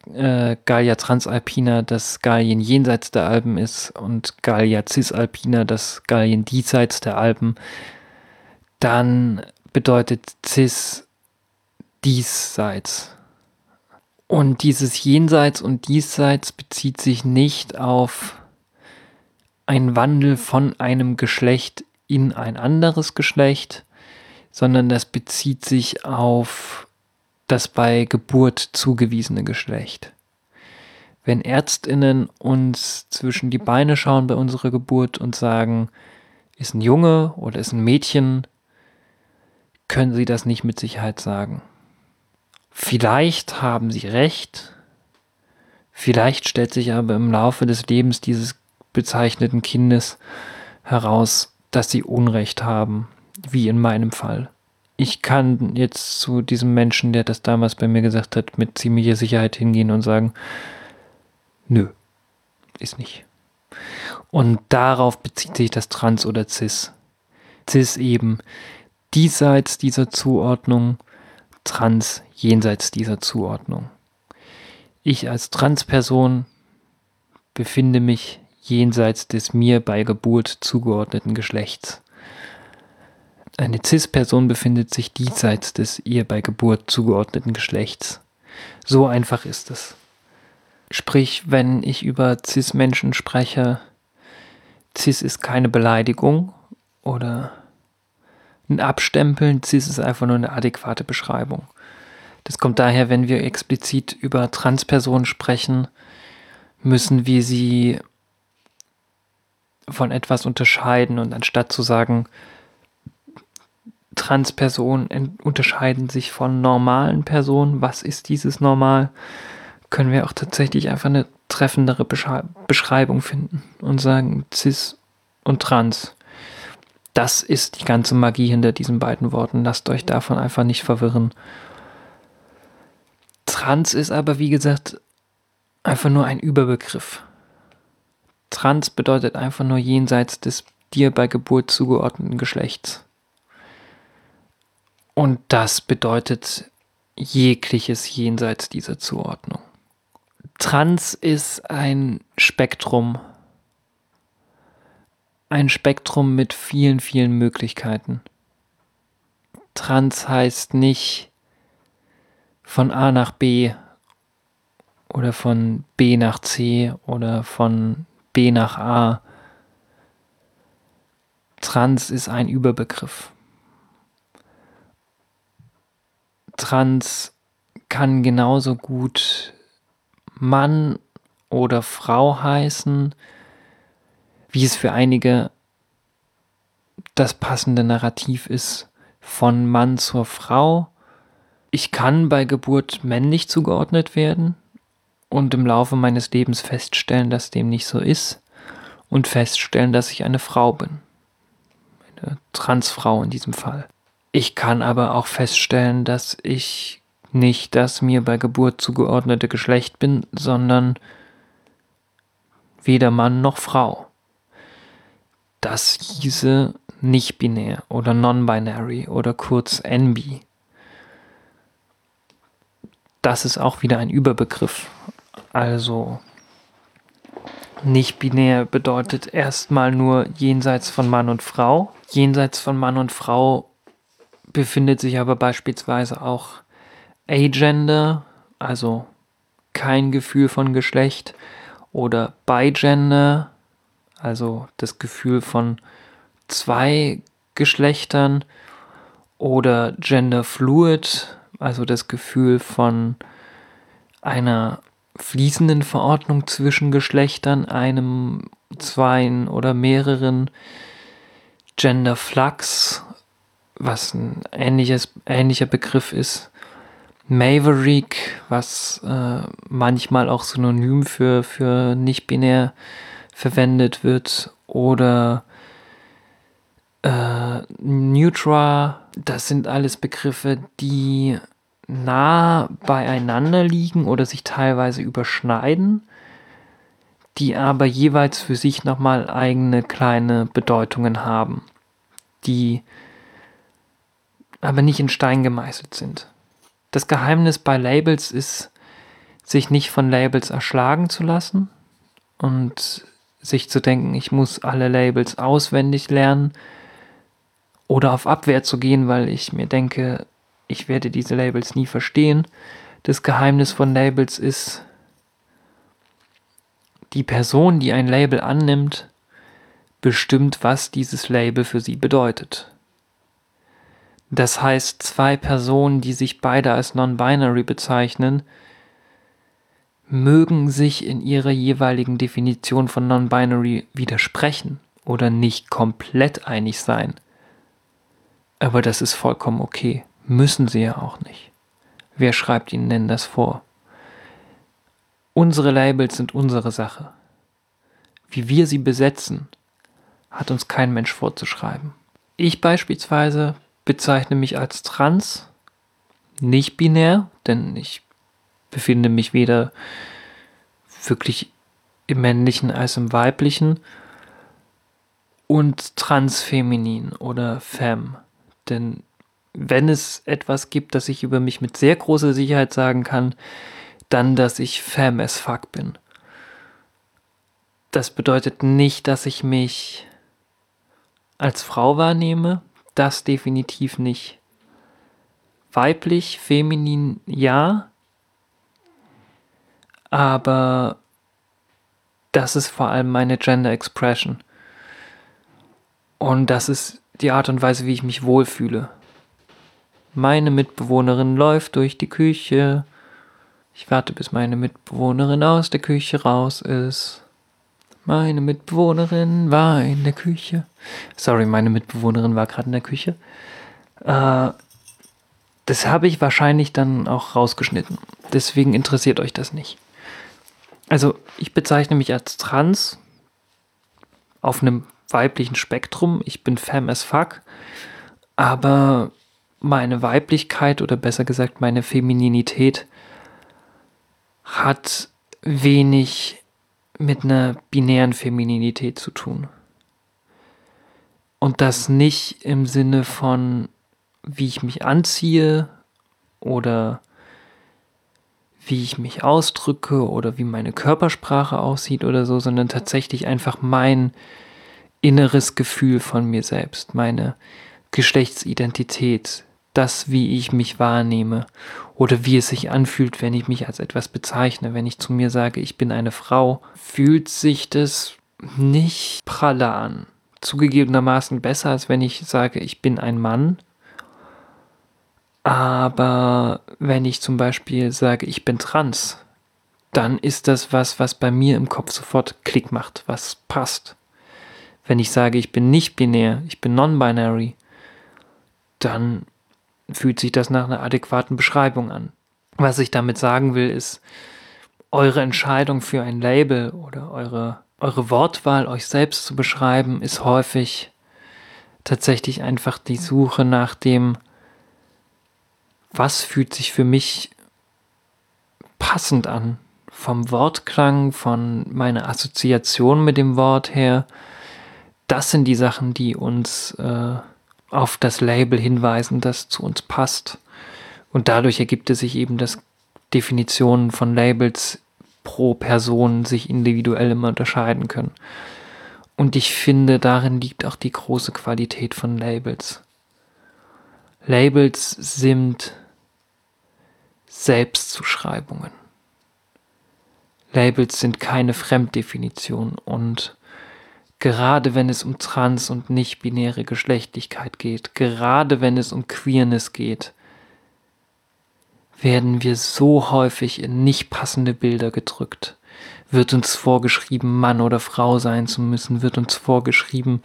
Gallia Transalpina das Gallien jenseits der Alpen ist und Gallia Cisalpina das Gallien diesseits der Alpen, dann bedeutet Cis diesseits. Und dieses Jenseits und Diesseits bezieht sich nicht auf einen Wandel von einem Geschlecht in ein anderes Geschlecht, sondern das bezieht sich auf das bei Geburt zugewiesene Geschlecht. Wenn ÄrztInnen uns zwischen die Beine schauen bei unserer Geburt und sagen, ist ein Junge oder ist ein Mädchen, können sie das nicht mit Sicherheit sagen. Vielleicht haben sie recht, vielleicht stellt sich aber im Laufe des Lebens dieses bezeichneten Kindes heraus, dass sie Unrecht haben, wie in meinem Fall. Ich kann jetzt zu diesem Menschen, der das damals bei mir gesagt hat, mit ziemlicher Sicherheit hingehen und sagen, nö, ist nicht. Und darauf bezieht sich das Trans oder Cis. Cis eben diesseits dieser Zuordnung, Trans jenseits dieser Zuordnung. Ich als Transperson befinde mich jenseits des mir bei Geburt zugeordneten Geschlechts. Eine Cis-Person befindet sich diesseits des ihr bei Geburt zugeordneten Geschlechts. So einfach ist es. Sprich, wenn ich über Cis-Menschen spreche, Cis ist keine Beleidigung oder ein Abstempeln, Cis ist einfach nur eine adäquate Beschreibung. Das kommt daher, wenn wir explizit über Transpersonen sprechen, müssen wir sie von etwas unterscheiden und anstatt zu sagen, Transpersonen unterscheiden sich von normalen Personen, was ist dieses Normal, können wir auch tatsächlich einfach eine treffendere Beschreibung finden und sagen Cis und Trans. Das ist die ganze Magie hinter diesen beiden Worten. Lasst euch davon einfach nicht verwirren. Trans ist aber, wie gesagt, einfach nur ein Überbegriff. Trans bedeutet einfach nur jenseits des dir bei Geburt zugeordneten Geschlechts. Und das bedeutet jegliches jenseits dieser Zuordnung. Trans ist ein Spektrum mit vielen, vielen Möglichkeiten. Trans heißt nicht von A nach B oder von B nach C oder von B nach A. Trans ist ein Überbegriff. Trans kann genauso gut Mann oder Frau heißen, wie es für einige das passende Narrativ ist, von Mann zur Frau. Ich kann bei Geburt männlich zugeordnet werden und im Laufe meines Lebens feststellen, dass dem nicht so ist und feststellen, dass ich eine Frau bin. Eine Transfrau in diesem Fall. Ich kann aber auch feststellen, dass ich nicht das mir bei Geburt zugeordnete Geschlecht bin, sondern weder Mann noch Frau. Das hieße nicht-binär oder non-binary oder kurz NB. Das ist auch wieder ein Überbegriff. Also nicht-binär bedeutet erstmal nur jenseits von Mann und Frau. Jenseits von Mann und Frau befindet sich aber beispielsweise auch Agender, also kein Gefühl von Geschlecht, oder Bigender, also das Gefühl von zwei Geschlechtern, oder Gender Fluid, also das Gefühl von einer fließenden Verordnung zwischen Geschlechtern, einem, zweien oder mehreren. Gender Flux, was ein ähnlicher Begriff ist. Maverick, was manchmal auch synonym für nicht-binär verwendet wird. Oder Neutra, das sind alles Begriffe, die nah beieinander liegen oder sich teilweise überschneiden, die aber jeweils für sich nochmal eigene kleine Bedeutungen haben, die aber nicht in Stein gemeißelt sind. Das Geheimnis bei Labels ist, sich nicht von Labels erschlagen zu lassen und sich zu denken, ich muss alle Labels auswendig lernen oder auf Abwehr zu gehen, weil ich mir denke, ich werde diese Labels nie verstehen. Das Geheimnis von Labels ist, die Person, die ein Label annimmt, bestimmt, was dieses Label für sie bedeutet. Das heißt, zwei Personen, die sich beide als non-binary bezeichnen, mögen sich in ihrer jeweiligen Definition von non-binary widersprechen oder nicht komplett einig sein. Aber das ist vollkommen okay. Müssen sie ja auch nicht. Wer schreibt ihnen denn das vor? Unsere Labels sind unsere Sache. Wie wir sie besetzen, hat uns kein Mensch vorzuschreiben. Ich beispielsweise bezeichne mich als trans, nicht binär, denn ich befinde mich weder wirklich im männlichen als im weiblichen, und transfeminin oder femme. Denn wenn es etwas gibt, das ich über mich mit sehr großer Sicherheit sagen kann, dann, dass ich femme as fuck bin. Das bedeutet nicht, dass ich mich als Frau wahrnehme, das definitiv nicht. Weiblich, feminin, ja, aber das ist vor allem meine Gender Expression. Und das ist die Art und Weise, wie ich mich wohlfühle. Meine Mitbewohnerin läuft durch die Küche. Ich warte, bis meine Mitbewohnerin aus der Küche raus ist. Meine Mitbewohnerin war in der Küche. Sorry, meine Mitbewohnerin war gerade in der Küche. Das habe ich wahrscheinlich dann auch rausgeschnitten. Deswegen interessiert euch das nicht. Also, ich bezeichne mich als trans auf einem weiblichen Spektrum. Ich bin femme as fuck. Aber meine Weiblichkeit oder besser gesagt meine Femininität hat wenig mit einer binären Femininität zu tun. Und das nicht im Sinne von, wie ich mich anziehe oder wie ich mich ausdrücke oder wie meine Körpersprache aussieht oder so, sondern tatsächlich einfach mein inneres Gefühl von mir selbst, meine Geschlechtsidentität, das, wie ich mich wahrnehme oder wie es sich anfühlt, wenn ich mich als etwas bezeichne. Wenn ich zu mir sage, ich bin eine Frau, fühlt sich das nicht praller an. Zugegebenermaßen besser, als wenn ich sage, ich bin ein Mann. Aber wenn ich zum Beispiel sage, ich bin trans, dann ist das was bei mir im Kopf sofort Klick macht, was passt. Wenn ich sage, ich bin nicht binär, ich bin non-binary, dann fühlt sich das nach einer adäquaten Beschreibung an. Was ich damit sagen will, ist, eure Entscheidung für ein Label oder eure Wortwahl, euch selbst zu beschreiben, ist häufig tatsächlich einfach die Suche nach dem, was fühlt sich für mich passend an. Vom Wortklang, von meiner Assoziation mit dem Wort her. Das sind die Sachen, die uns auf das Label hinweisen, das zu uns passt. Und dadurch ergibt es sich eben, dass Definitionen von Labels pro Person sich individuell immer unterscheiden können. Und ich finde, darin liegt auch die große Qualität von Labels. Labels sind Selbstzuschreibungen. Labels sind keine Fremddefinition und gerade wenn es um trans- und nicht-binäre Geschlechtlichkeit geht, gerade wenn es um Queerness geht, werden wir so häufig in nicht passende Bilder gedrückt. Wird uns vorgeschrieben, Mann oder Frau sein zu müssen, wird uns vorgeschrieben,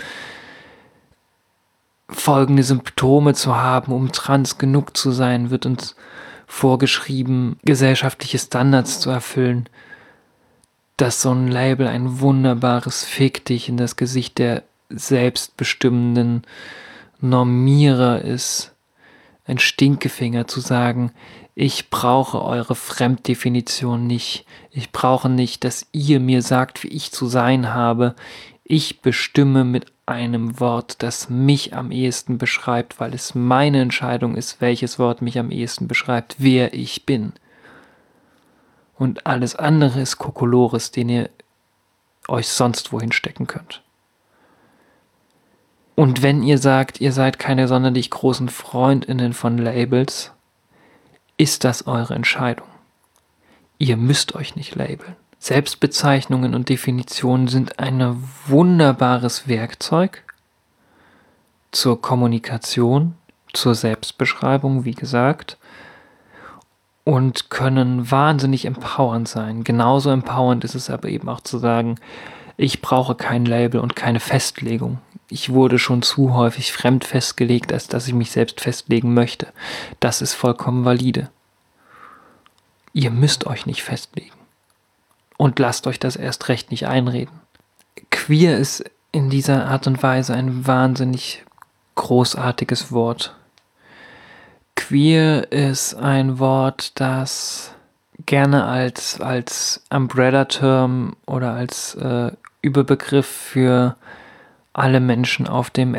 folgende Symptome zu haben, um trans genug zu sein, wird uns vorgeschrieben, gesellschaftliche Standards zu erfüllen, dass so ein Label ein wunderbares Fick dich in das Gesicht der selbstbestimmenden Normierer ist, ein Stinkefinger zu sagen, ich brauche eure Fremddefinition nicht, ich brauche nicht, dass ihr mir sagt, wie ich zu sein habe, ich bestimme mit einem Wort, das mich am ehesten beschreibt, weil es meine Entscheidung ist, welches Wort mich am ehesten beschreibt, wer ich bin. und alles andere ist Kokolores, den ihr euch sonst wohin stecken könnt. Und wenn ihr sagt, ihr seid keine sonderlich großen FreundInnen von Labels, ist das eure Entscheidung. Ihr müsst euch nicht labeln. Selbstbezeichnungen und Definitionen sind ein wunderbares Werkzeug zur Kommunikation, zur Selbstbeschreibung, wie gesagt, und können wahnsinnig empowernd sein. Genauso empowernd ist es aber eben auch zu sagen, ich brauche kein Label und keine Festlegung. Ich wurde schon zu häufig fremd festgelegt, als dass ich mich selbst festlegen möchte. Das ist vollkommen valide. Ihr müsst euch nicht festlegen. Und lasst euch das erst recht nicht einreden. Queer ist in dieser Art und Weise ein wahnsinnig großartiges Wort. Queer ist ein Wort, das gerne als Umbrella-Term oder als Überbegriff für alle Menschen auf dem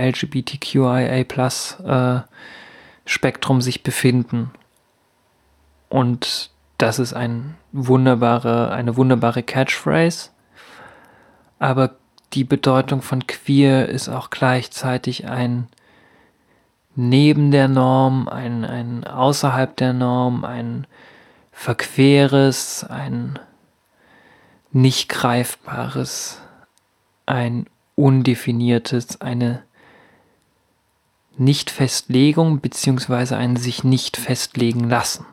LGBTQIA+-Spektrum sich befinden. Und das ist eine wunderbare Catchphrase. Aber die Bedeutung von queer ist auch gleichzeitig ein neben der Norm, ein außerhalb der Norm, ein verqueres, ein nicht greifbares, ein undefiniertes, eine Nicht-Festlegung bzw. ein sich nicht festlegen lassen.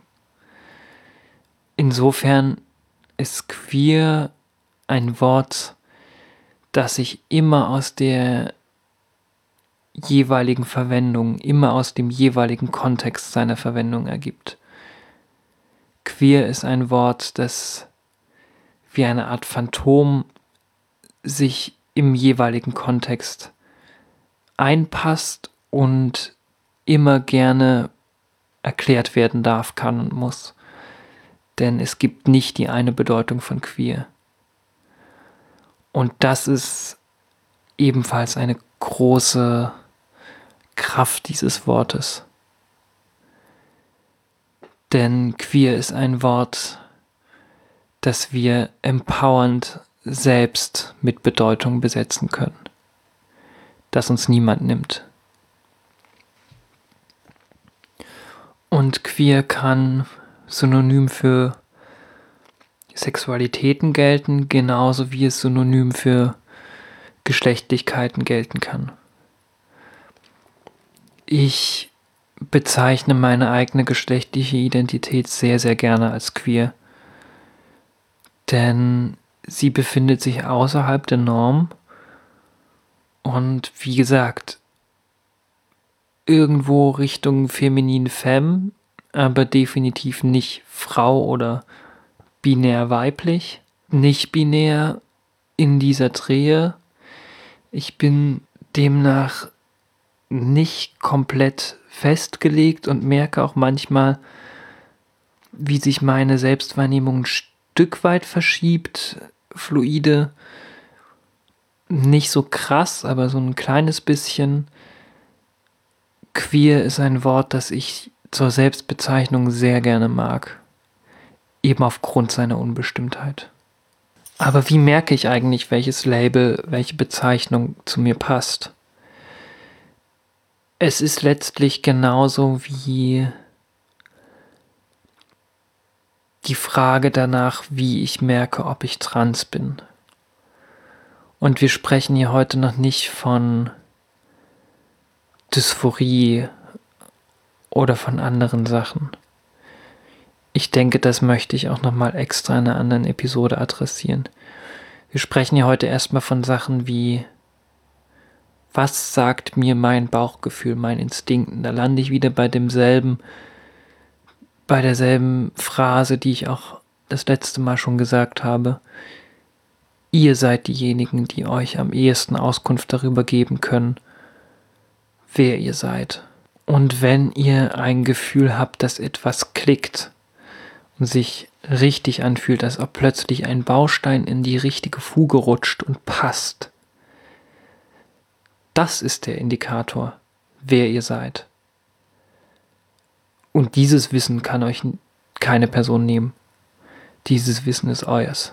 Insofern ist queer ein Wort, das sich immer aus der jeweiligen Verwendung, immer aus dem jeweiligen Kontext seiner Verwendung ergibt. Queer ist ein Wort, das wie eine Art Phantom sich im jeweiligen Kontext einpasst und immer gerne erklärt werden darf, kann und muss. Denn es gibt nicht die eine Bedeutung von queer. Und das ist ebenfalls eine große Kraft dieses Wortes. Denn queer ist ein Wort, das wir empowernd selbst mit Bedeutung besetzen können, das uns niemand nimmt. Und queer kann synonym für Sexualitäten gelten, genauso wie es synonym für Geschlechtlichkeiten gelten kann. Ich bezeichne meine eigene geschlechtliche Identität sehr, sehr gerne als queer, denn sie befindet sich außerhalb der Norm und wie gesagt, irgendwo Richtung feminin femme, aber definitiv nicht Frau oder binär weiblich, nicht binär in dieser Drehe. Ich bin demnach nicht komplett festgelegt und merke auch manchmal, wie sich meine Selbstwahrnehmung ein Stück weit verschiebt, fluide, nicht so krass, aber so ein kleines bisschen. Queer ist ein Wort, das ich zur Selbstbezeichnung sehr gerne mag, eben aufgrund seiner Unbestimmtheit. Aber wie merke ich eigentlich, welches Label, welche Bezeichnung zu mir passt? Es ist letztlich genauso wie die Frage danach, wie ich merke, ob ich trans bin. Und wir sprechen hier heute noch nicht von Dysphorie oder von anderen Sachen. Ich denke, das möchte ich auch nochmal extra in einer anderen Episode adressieren. Wir sprechen hier heute erstmal von Sachen wie: Was sagt mir mein Bauchgefühl, mein Instinkten? Da lande ich wieder bei derselben Phrase, die ich auch das letzte Mal schon gesagt habe. Ihr seid diejenigen, die euch am ehesten Auskunft darüber geben können, wer ihr seid. Und wenn ihr ein Gefühl habt, dass etwas klickt und sich richtig anfühlt, als ob plötzlich ein Baustein in die richtige Fuge rutscht und passt, das ist der Indikator, wer ihr seid. Und dieses Wissen kann euch keine Person nehmen. Dieses Wissen ist euers.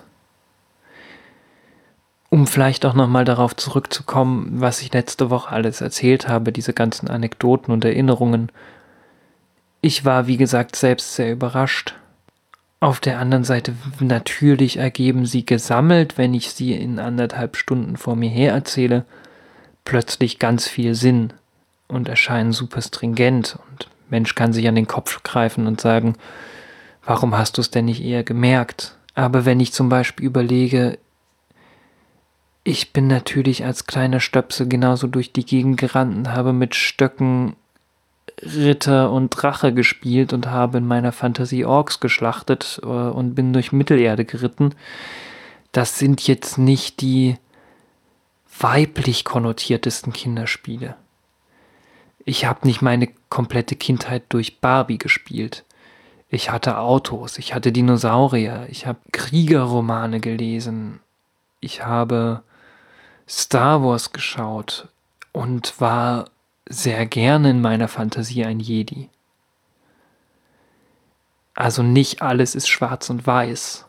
Um vielleicht auch nochmal darauf zurückzukommen, was ich letzte Woche alles erzählt habe, diese ganzen Anekdoten und Erinnerungen. Ich war, wie gesagt, selbst sehr überrascht. Auf der anderen Seite, natürlich ergeben sie gesammelt, wenn ich sie in 1,5 Stunden vor mir her erzähle, plötzlich ganz viel Sinn und erscheinen super stringent. Und Mensch kann sich an den Kopf greifen und sagen, warum hast du es denn nicht eher gemerkt? Aber wenn ich zum Beispiel überlege, ich bin natürlich als kleiner Stöpsel genauso durch die Gegend gerannt und habe mit Stöcken Ritter und Drache gespielt und habe in meiner Fantasie Orks geschlachtet und bin durch Mittelerde geritten. Das sind jetzt nicht die weiblich konnotiertesten Kinderspiele. Ich habe nicht meine komplette Kindheit durch Barbie gespielt. Ich hatte Autos, ich hatte Dinosaurier, ich habe Kriegerromane gelesen, ich habe Star Wars geschaut und war sehr gerne in meiner Fantasie ein Jedi. Also nicht alles ist schwarz und weiß.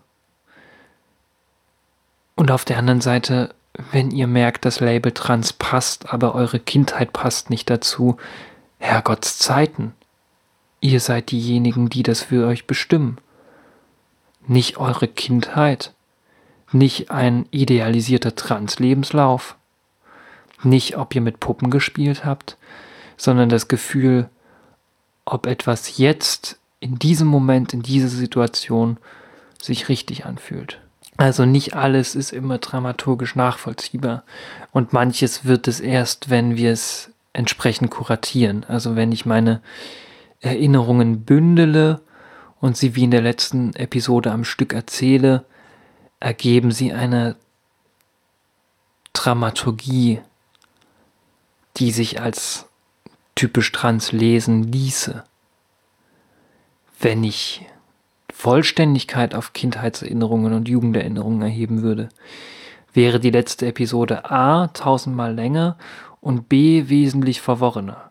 Und auf der anderen Seite, wenn ihr merkt, das Label Trans passt, aber eure Kindheit passt nicht dazu, Herrgotts Zeiten. Ihr seid diejenigen, die das für euch bestimmen. Nicht eure Kindheit. Nicht ein idealisierter Trans-Lebenslauf. Nicht, ob ihr mit Puppen gespielt habt, sondern das Gefühl, ob etwas jetzt, in diesem Moment, in dieser Situation sich richtig anfühlt. Also nicht alles ist immer dramaturgisch nachvollziehbar und manches wird es erst, wenn wir es entsprechend kuratieren. Also wenn ich meine Erinnerungen bündele und sie wie in der letzten Episode am Stück erzähle, ergeben sie eine Dramaturgie, die sich als typisch trans lesen ließe. Wenn ich Vollständigkeit auf Kindheitserinnerungen und Jugenderinnerungen erheben würde, wäre die letzte Episode A 1000-mal länger und B wesentlich verworrener.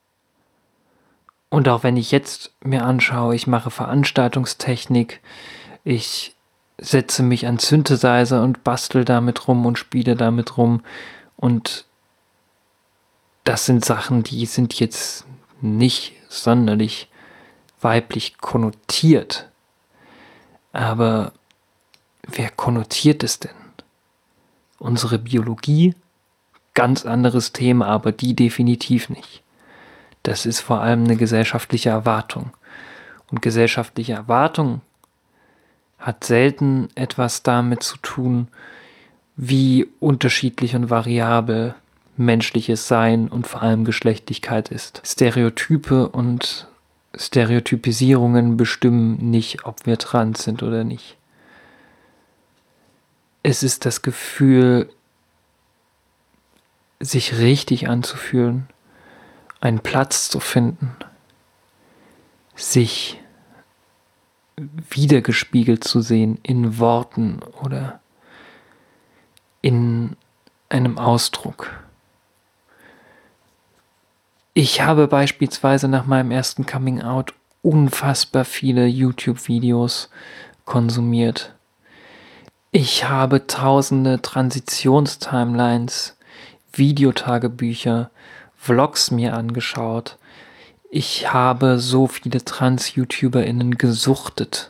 Und auch wenn ich jetzt mir anschaue, ich mache Veranstaltungstechnik, ich setze mich an Synthesizer und bastel damit rum und spiele damit rum und das sind Sachen, die sind jetzt nicht sonderlich weiblich konnotiert. Aber wer konnotiert es denn? Unsere Biologie? Ganz anderes Thema, aber die definitiv nicht. Das ist vor allem eine gesellschaftliche Erwartung. Und gesellschaftliche Erwartung hat selten etwas damit zu tun, wie unterschiedlich und variabel menschliches Sein und vor allem Geschlechtlichkeit ist. Stereotype und Stereotypisierungen bestimmen nicht, ob wir trans sind oder nicht. Es ist das Gefühl, sich richtig anzufühlen, einen Platz zu finden, sich wiedergespiegelt zu sehen in Worten oder in einem Ausdruck. Ich habe beispielsweise nach meinem ersten Coming-out unfassbar viele YouTube-Videos konsumiert. Ich habe tausende Transitionstimelines, Videotagebücher, Vlogs mir angeschaut. Ich habe so viele Trans-YouTuberInnen gesuchtet.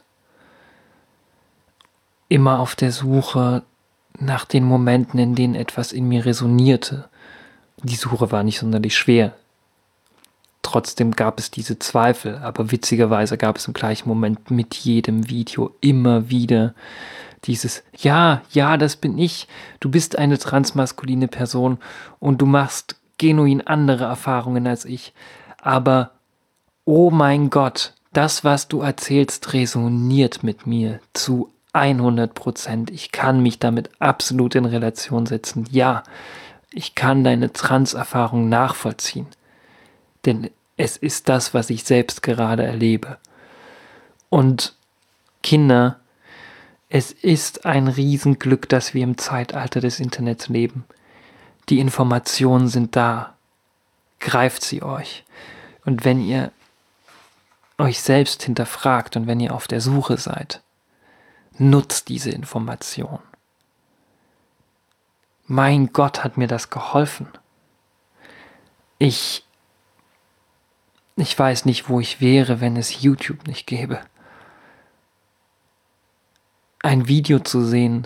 Immer auf der Suche nach den Momenten, in denen etwas in mir resonierte. Die Suche war nicht sonderlich schwer. Trotzdem gab es diese Zweifel, aber witzigerweise gab es im gleichen Moment mit jedem Video immer wieder dieses ja, das bin ich, du bist eine transmaskuline Person und du machst genuin andere Erfahrungen als ich, aber oh mein Gott, das, was du erzählst, resoniert mit mir zu 100%. Ich kann mich damit absolut in Relation setzen. Ja, ich kann deine Trans-Erfahrung nachvollziehen. Denn es ist das, was ich selbst gerade erlebe. Und Kinder, es ist ein Riesenglück, dass wir im Zeitalter des Internets leben. Die Informationen sind da. Greift sie euch. Und wenn ihr euch selbst hinterfragt und wenn ihr auf der Suche seid, Nutz diese Information. Mein Gott, hat mir das geholfen. Ich weiß nicht, wo ich wäre, wenn es YouTube nicht gäbe. Ein Video zu sehen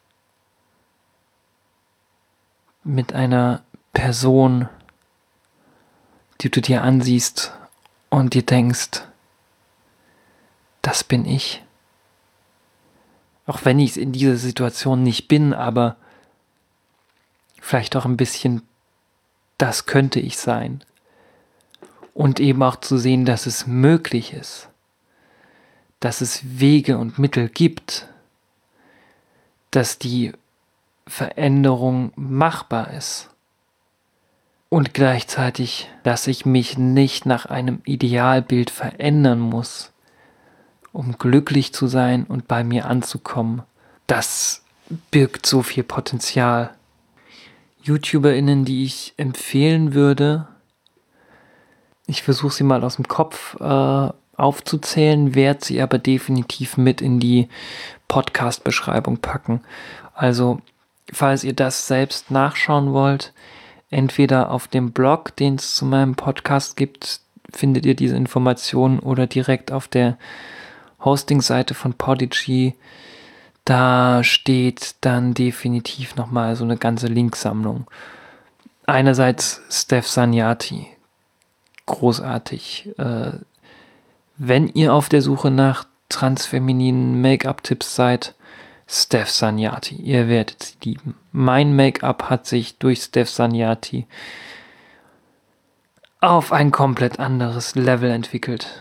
mit einer Person, die du dir ansiehst und dir denkst, das bin ich. Auch wenn ich es in dieser Situation nicht bin, aber vielleicht auch ein bisschen, das könnte ich sein. Und eben auch zu sehen, dass es möglich ist, dass es Wege und Mittel gibt, dass die Veränderung machbar ist. Und gleichzeitig, dass ich mich nicht nach einem Idealbild verändern muss, um glücklich zu sein und bei mir anzukommen. Das birgt so viel Potenzial. YouTuberInnen, die ich empfehlen würde, ich versuche sie mal aus dem Kopf aufzuzählen, werde sie aber definitiv mit in die Podcast-Beschreibung packen. Also, falls ihr das selbst nachschauen wollt, entweder auf dem Blog, den es zu meinem Podcast gibt, findet ihr diese Informationen, oder direkt auf der Hosting-Seite von Podigy. Da steht dann definitiv nochmal so eine ganze Linksammlung. Einerseits Steph Sanyati, großartig. Wenn ihr auf der Suche nach transfemininen Make-up-Tipps seid, Steph Sanyati, ihr werdet sie lieben. Mein Make-up hat sich durch Steph Sanyati auf ein komplett anderes Level entwickelt.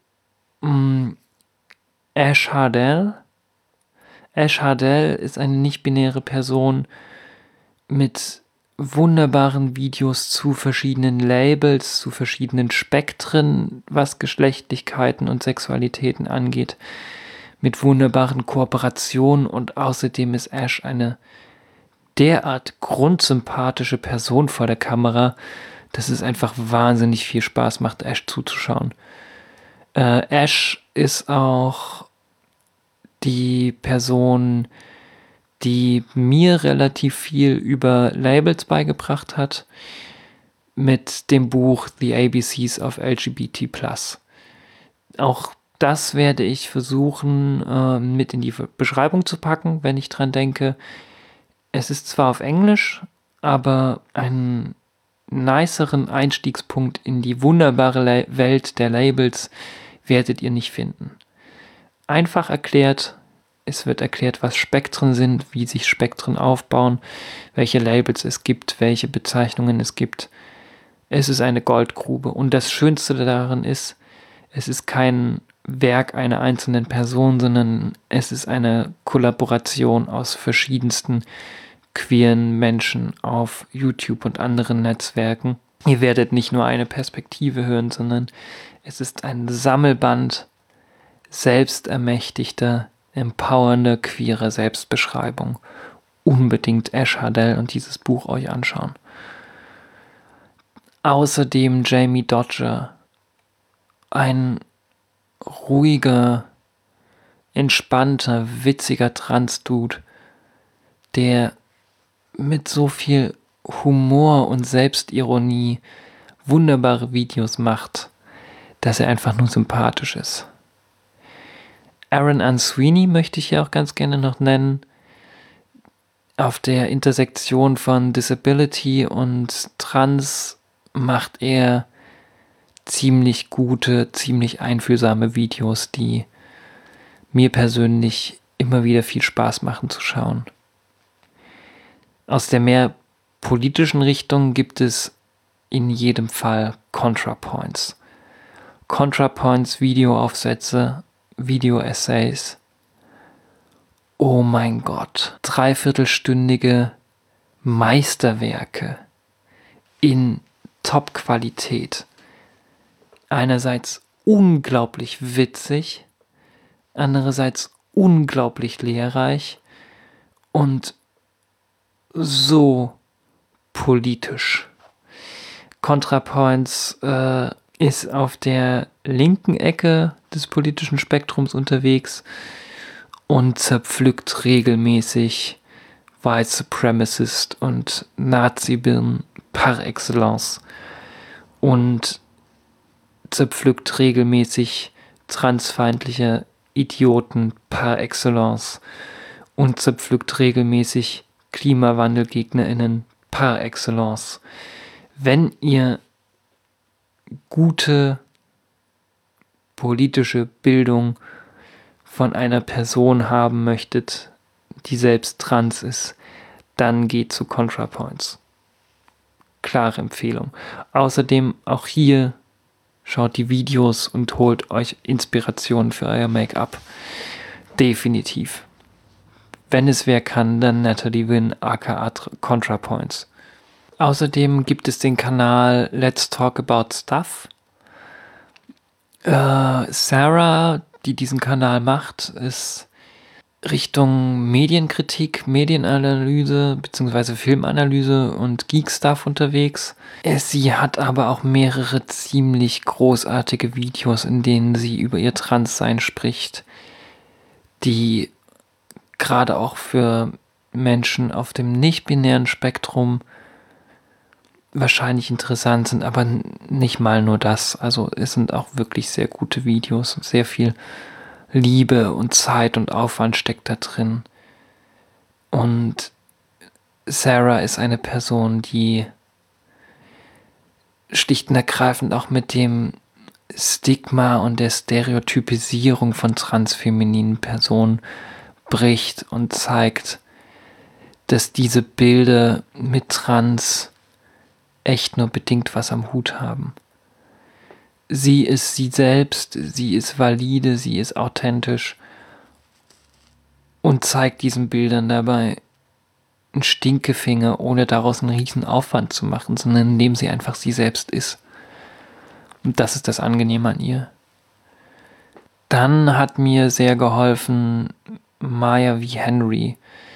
Ash Hardell. Ash Hardell ist eine nicht-binäre Person mit wunderbaren Videos zu verschiedenen Labels, zu verschiedenen Spektren, was Geschlechtlichkeiten und Sexualitäten angeht, mit wunderbaren Kooperationen, und außerdem ist Ash eine derart grundsympathische Person vor der Kamera, dass es einfach wahnsinnig viel Spaß macht, Ash zuzuschauen. Ash ist auch die Person, die mir relativ viel über Labels beigebracht hat, mit dem Buch The ABCs of LGBT+. Auch das werde ich versuchen, mit in die Beschreibung zu packen, wenn ich dran denke. Es ist zwar auf Englisch, aber einen niceren Einstiegspunkt in die wunderbare Welt der Labels werdet ihr nicht finden. Einfach erklärt, es wird erklärt, was Spektren sind, wie sich Spektren aufbauen, welche Labels es gibt, welche Bezeichnungen es gibt. Es ist eine Goldgrube, und das Schönste daran ist, es ist kein Werk einer einzelnen Person, sondern es ist eine Kollaboration aus verschiedensten queeren Menschen auf YouTube und anderen Netzwerken. Ihr werdet nicht nur eine Perspektive hören, sondern es ist ein Sammelband selbstermächtigter, empowernder, queerer Selbstbeschreibung. Unbedingt Ash Hardell und dieses Buch euch anschauen. Außerdem Jamie Dodger, ein ruhiger, entspannter, witziger Trans-Dude, der mit so viel Humor und Selbstironie wunderbare Videos macht, dass er einfach nur sympathisch ist. Aaron Ann Sweeney möchte ich hier auch ganz gerne noch nennen. Auf der Intersektion von Disability und Trans macht er ziemlich gute, ziemlich einfühlsame Videos, die mir persönlich immer wieder viel Spaß machen zu schauen. Aus der mehr politischen Richtung gibt es in jedem Fall ContraPoints. ContraPoints, Videoaufsätze, Video-Essays. Oh mein Gott, 3/4-stündige Meisterwerke in Top-Qualität. Einerseits unglaublich witzig, andererseits unglaublich lehrreich und so politisch. ContraPoints ist auf der linken Ecke des politischen Spektrums unterwegs und zerpflückt regelmäßig White Supremacist und Nazi-Birnen par excellence und zerpflückt regelmäßig transfeindliche Idioten par excellence und zerpflückt regelmäßig KlimawandelgegnerInnen par excellence. Wenn ihr gute politische Bildung von einer Person haben möchtet, die selbst trans ist, dann geht zu ContraPoints. Klare Empfehlung. Außerdem auch hier schaut die Videos und holt euch Inspirationen für euer Make-up. Definitiv. Wenn es wer kann, dann Natalie Wynn aka ContraPoints. Außerdem gibt es den Kanal Let's Talk About Stuff. Sarah, die diesen Kanal macht, ist Richtung Medienkritik, Medienanalyse bzw. Filmanalyse und Geek-Stuff unterwegs. Sie hat aber auch mehrere ziemlich großartige Videos, in denen sie über ihr Transsein spricht, die gerade auch für Menschen auf dem nicht-binären Spektrum wahrscheinlich interessant sind, aber nicht mal nur das. Also es sind auch wirklich sehr gute Videos, sehr viel Liebe und Zeit und Aufwand steckt da drin. Und Sarah ist eine Person, die schlicht und ergreifend auch mit dem Stigma und der Stereotypisierung von transfemininen Personen bricht und zeigt, dass diese Bilder mit Trans echt nur bedingt was am Hut haben. Sie ist sie selbst, sie ist valide, sie ist authentisch und zeigt diesen Bildern dabei einen Stinkefinger, ohne daraus einen riesen Aufwand zu machen, sondern indem sie einfach sie selbst ist. Und das ist das Angenehme an ihr. Dann hat mir sehr geholfen Maya V. Henry.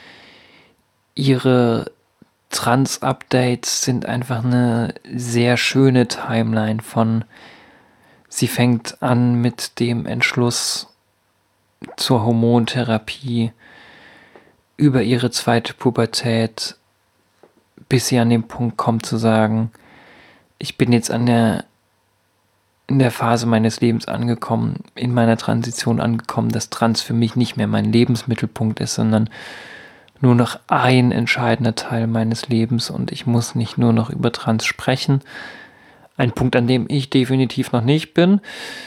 Ihre Trans-Updates sind einfach eine sehr schöne Timeline von, sie fängt an mit dem Entschluss zur Hormontherapie über ihre zweite Pubertät, bis sie an den Punkt kommt zu sagen, ich bin jetzt in der Phase meines Lebens angekommen, in meiner Transition angekommen, dass Trans für mich nicht mehr mein Lebensmittelpunkt ist, sondern nur noch ein entscheidender Teil meines Lebens und ich muss nicht nur noch über Trans sprechen. Ein Punkt, an dem ich definitiv noch nicht bin.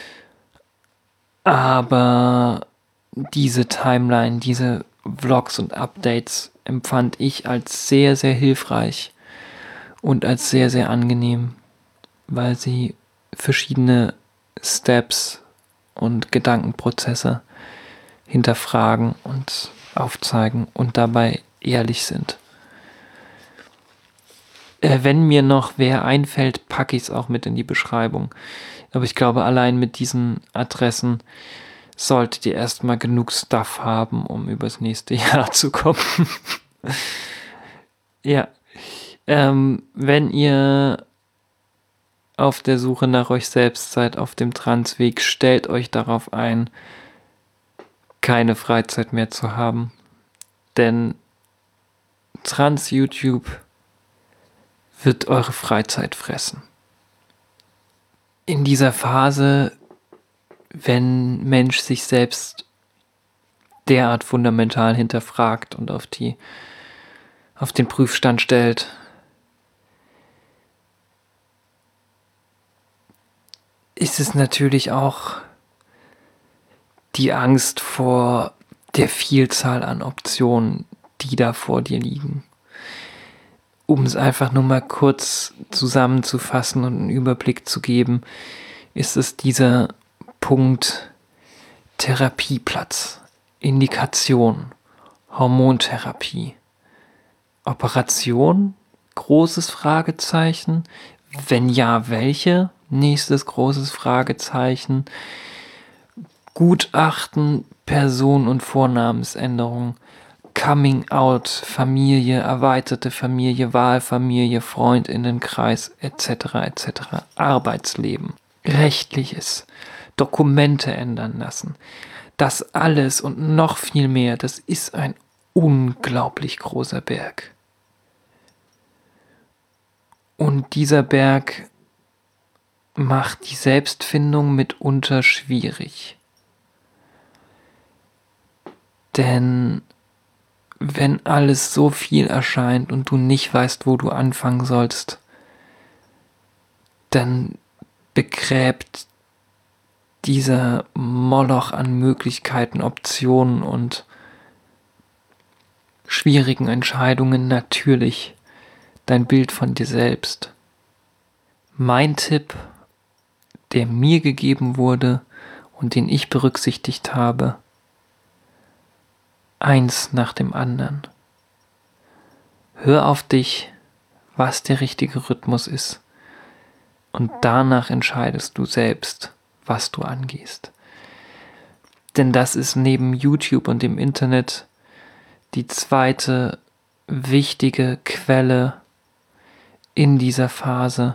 Aber diese Timeline, diese Vlogs und Updates empfand ich als sehr, sehr hilfreich und als sehr, sehr angenehm, weil sie verschiedene Steps und Gedankenprozesse hinterfragen und aufzeigen und dabei ehrlich sind. Wenn mir noch wer einfällt, packe ich es auch mit in die Beschreibung. Aber ich glaube, allein mit diesen Adressen solltet ihr erstmal genug Stuff haben, um übers nächste Jahr zu kommen. Ja. Wenn ihr auf der Suche nach euch selbst seid, auf dem Transweg, stellt euch darauf ein, keine Freizeit mehr zu haben. Denn Trans-YouTube wird eure Freizeit fressen. In dieser Phase, wenn Mensch sich selbst derart fundamental hinterfragt und auf den Prüfstand stellt, ist es natürlich auch die Angst vor der Vielzahl an Optionen, die da vor dir liegen. Um es einfach nur mal kurz zusammenzufassen und einen Überblick zu geben, ist es dieser Punkt Therapieplatz, Indikation, Hormontherapie, Operation, großes Fragezeichen, wenn ja, welche, nächstes großes Fragezeichen, Gutachten, Person- und Vornamensänderung, Coming Out, Familie, erweiterte Familie, Wahlfamilie, Freundinnenkreis, etc., etc., Arbeitsleben, Rechtliches, Dokumente ändern lassen. Das alles und noch viel mehr, das ist ein unglaublich großer Berg. Und dieser Berg macht die Selbstfindung mitunter schwierig. Denn wenn alles so viel erscheint und du nicht weißt, wo du anfangen sollst, dann begräbt dieser Moloch an Möglichkeiten, Optionen und schwierigen Entscheidungen natürlich dein Bild von dir selbst. Mein Tipp, der mir gegeben wurde und den ich berücksichtigt habe: eins nach dem anderen. Hör auf dich, was der richtige Rhythmus ist, und danach entscheidest du selbst, was du angehst. Denn das ist neben YouTube und dem Internet die zweite wichtige Quelle in dieser Phase.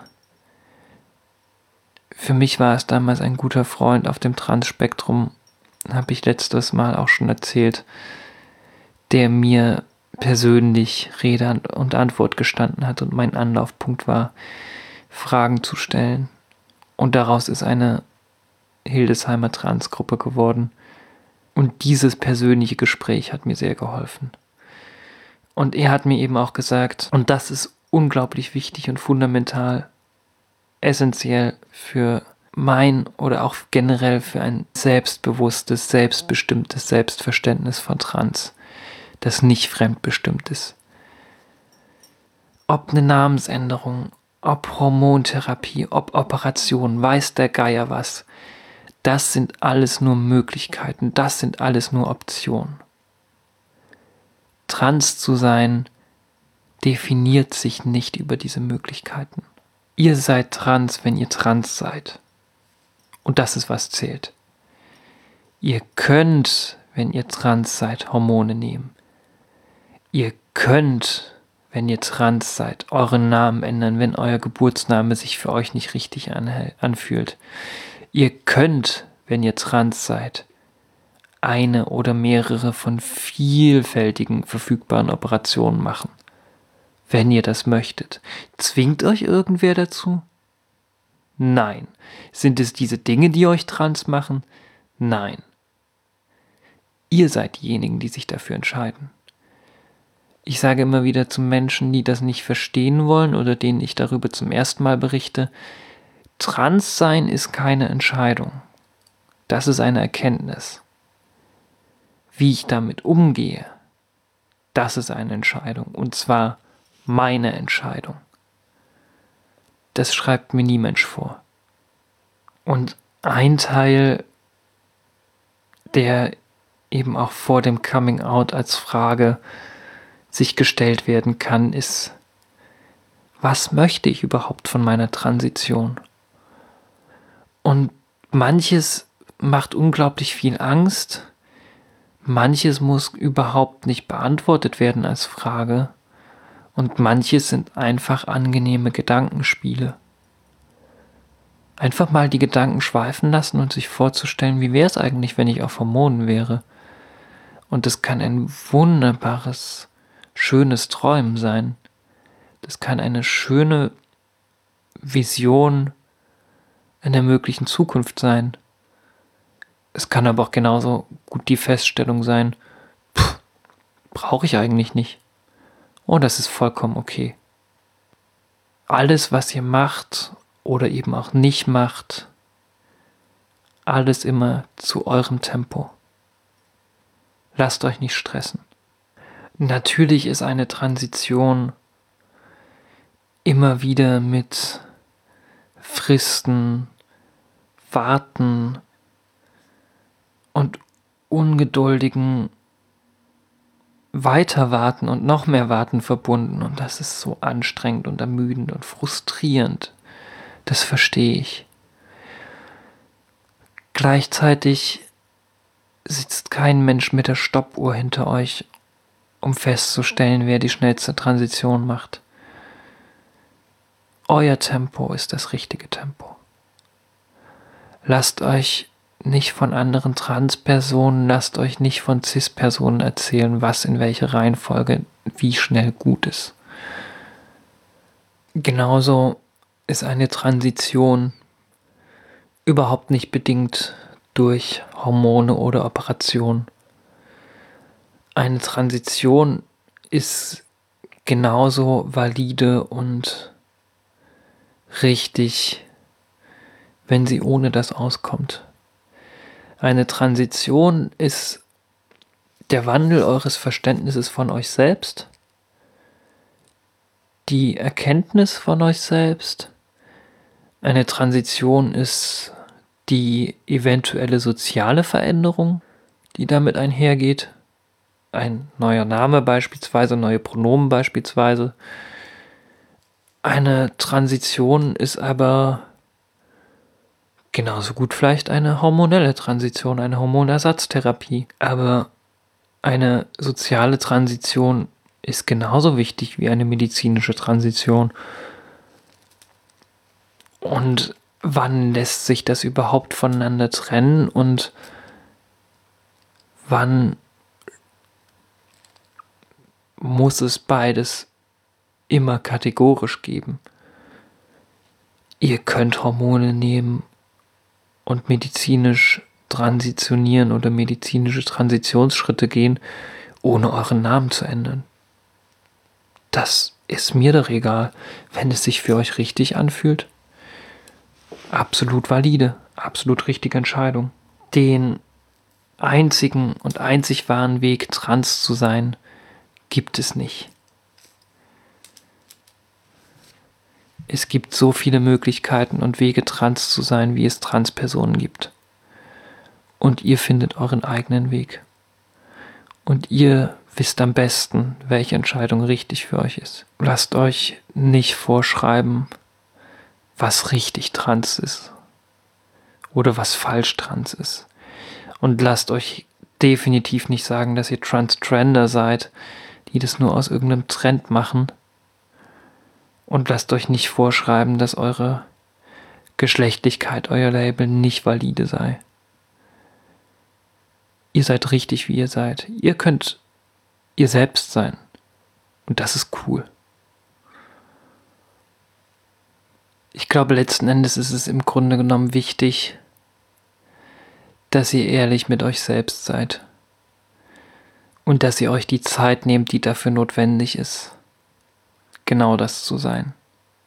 Für mich war es damals ein guter Freund auf dem Trans-Spektrum, habe ich letztes Mal auch schon erzählt, der mir persönlich Rede und Antwort gestanden hat und mein Anlaufpunkt war, Fragen zu stellen. Und daraus ist eine Hildesheimer Transgruppe geworden. Und dieses persönliche Gespräch hat mir sehr geholfen. Und er hat mir eben auch gesagt, und das ist unglaublich wichtig und fundamental, essentiell für mein oder auch generell für ein selbstbewusstes, selbstbestimmtes Selbstverständnis von Trans, das nicht fremdbestimmt ist. Ob eine Namensänderung, ob Hormontherapie, ob Operation, weiß der Geier was, das sind alles nur Möglichkeiten, das sind alles nur Optionen. Trans zu sein definiert sich nicht über diese Möglichkeiten. Ihr seid trans, wenn ihr trans seid. Und das ist, was zählt. Ihr könnt, wenn ihr trans seid, Hormone nehmen. Ihr könnt, wenn ihr trans seid, euren Namen ändern, wenn euer Geburtsname sich für euch nicht richtig anfühlt. Ihr könnt, wenn ihr trans seid, eine oder mehrere von vielfältigen verfügbaren Operationen machen. Wenn ihr das möchtet. Zwingt euch irgendwer dazu? Nein. Sind es diese Dinge, die euch trans machen? Nein. Ihr seid diejenigen, die sich dafür entscheiden. Ich sage immer wieder zu Menschen, die das nicht verstehen wollen oder denen ich darüber zum ersten Mal berichte: Trans sein ist keine Entscheidung. Das ist eine Erkenntnis. Wie ich damit umgehe, das ist eine Entscheidung. Und zwar meine Entscheidung. Das schreibt mir nie Mensch vor. Und ein Teil, der eben auch vor dem Coming Out als Frage sich gestellt werden kann, ist: Was möchte ich überhaupt von meiner Transition? Und manches macht unglaublich viel Angst, manches muss überhaupt nicht beantwortet werden als Frage und manches sind einfach angenehme Gedankenspiele. Einfach mal die Gedanken schweifen lassen und sich vorzustellen, wie wäre es eigentlich, wenn ich auf Hormonen wäre? Und das kann ein wunderbares, schönes Träumen sein. Das kann eine schöne Vision in der möglichen Zukunft sein. Es kann aber auch genauso gut die Feststellung sein: brauche ich eigentlich nicht. Oh, das ist vollkommen okay. Alles, was ihr macht oder eben auch nicht macht, alles immer zu eurem Tempo. Lasst euch nicht stressen. Natürlich ist eine Transition immer wieder mit Fristen, Warten und ungeduldigen Weiterwarten und noch mehr Warten verbunden. Und das ist so anstrengend und ermüdend und frustrierend. Das verstehe ich. Gleichzeitig sitzt kein Mensch mit der Stoppuhr hinter euch, um festzustellen, wer die schnellste Transition macht. Euer Tempo ist das richtige Tempo. Lasst euch nicht von anderen Transpersonen, lasst euch nicht von Cis-Personen erzählen, was in welcher Reihenfolge wie schnell gut ist. Genauso ist eine Transition überhaupt nicht bedingt durch Hormone oder Operationen. Eine Transition ist genauso valide und richtig, wenn sie ohne das auskommt. Eine Transition ist der Wandel eures Verständnisses von euch selbst, die Erkenntnis von euch selbst. Eine Transition ist die eventuelle soziale Veränderung, die damit einhergeht. Ein neuer Name beispielsweise, neue Pronomen beispielsweise. Eine Transition ist aber genauso gut vielleicht eine hormonelle Transition, eine Hormonersatztherapie. Aber eine soziale Transition ist genauso wichtig wie eine medizinische Transition. Und wann lässt sich das überhaupt voneinander trennen und wann muss es beides immer kategorisch geben? Ihr könnt Hormone nehmen und medizinisch transitionieren oder medizinische Transitionsschritte gehen, ohne euren Namen zu ändern. Das ist mir doch egal, wenn es sich für euch richtig anfühlt. Absolut valide, absolut richtige Entscheidung. Den einzigen und einzig wahren Weg, trans zu sein, gibt es nicht. Es gibt so viele Möglichkeiten und Wege, trans zu sein, wie es Transpersonen gibt. Und ihr findet euren eigenen Weg. Und ihr wisst am besten, welche Entscheidung richtig für euch ist. Lasst euch nicht vorschreiben, was richtig trans ist oder was falsch trans ist. Und lasst euch definitiv nicht sagen, dass ihr Transgender seid, die das nur aus irgendeinem Trend machen. Und lasst euch nicht vorschreiben, dass eure Geschlechtlichkeit, euer Label nicht valide sei. Ihr seid richtig, wie ihr seid. Ihr könnt ihr selbst sein. Und das ist cool. Ich glaube, letzten Endes ist es im Grunde genommen wichtig, dass ihr ehrlich mit euch selbst seid. Und dass ihr euch die Zeit nehmt, die dafür notwendig ist, genau das zu sein.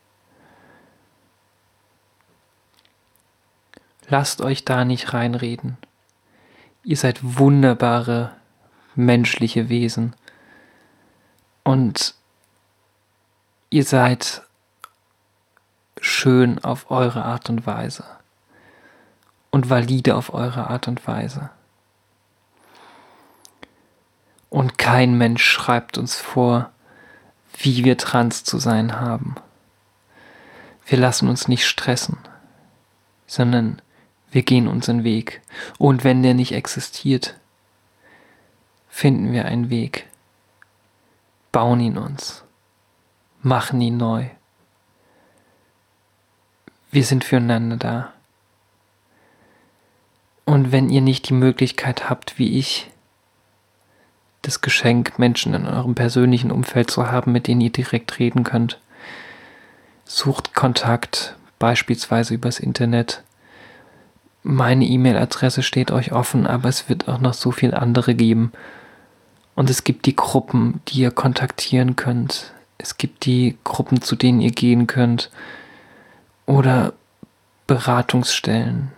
Lasst euch da nicht reinreden. Ihr seid wunderbare menschliche Wesen. Und ihr seid schön auf eure Art und Weise. Und valide auf eure Art und Weise. Und kein Mensch schreibt uns vor, wie wir trans zu sein haben. Wir lassen uns nicht stressen, sondern wir gehen unseren Weg. Und wenn der nicht existiert, finden wir einen Weg, bauen ihn uns, machen ihn neu. Wir sind füreinander da. Und wenn ihr nicht die Möglichkeit habt, wie ich, das Geschenk, Menschen in eurem persönlichen Umfeld zu haben, mit denen ihr direkt reden könnt, sucht Kontakt, beispielsweise übers Internet. Meine E-Mail-Adresse steht euch offen, aber es wird auch noch so viel andere geben. Und es gibt die Gruppen, die ihr kontaktieren könnt. Es gibt die Gruppen, zu denen ihr gehen könnt. Oder Beratungsstellen.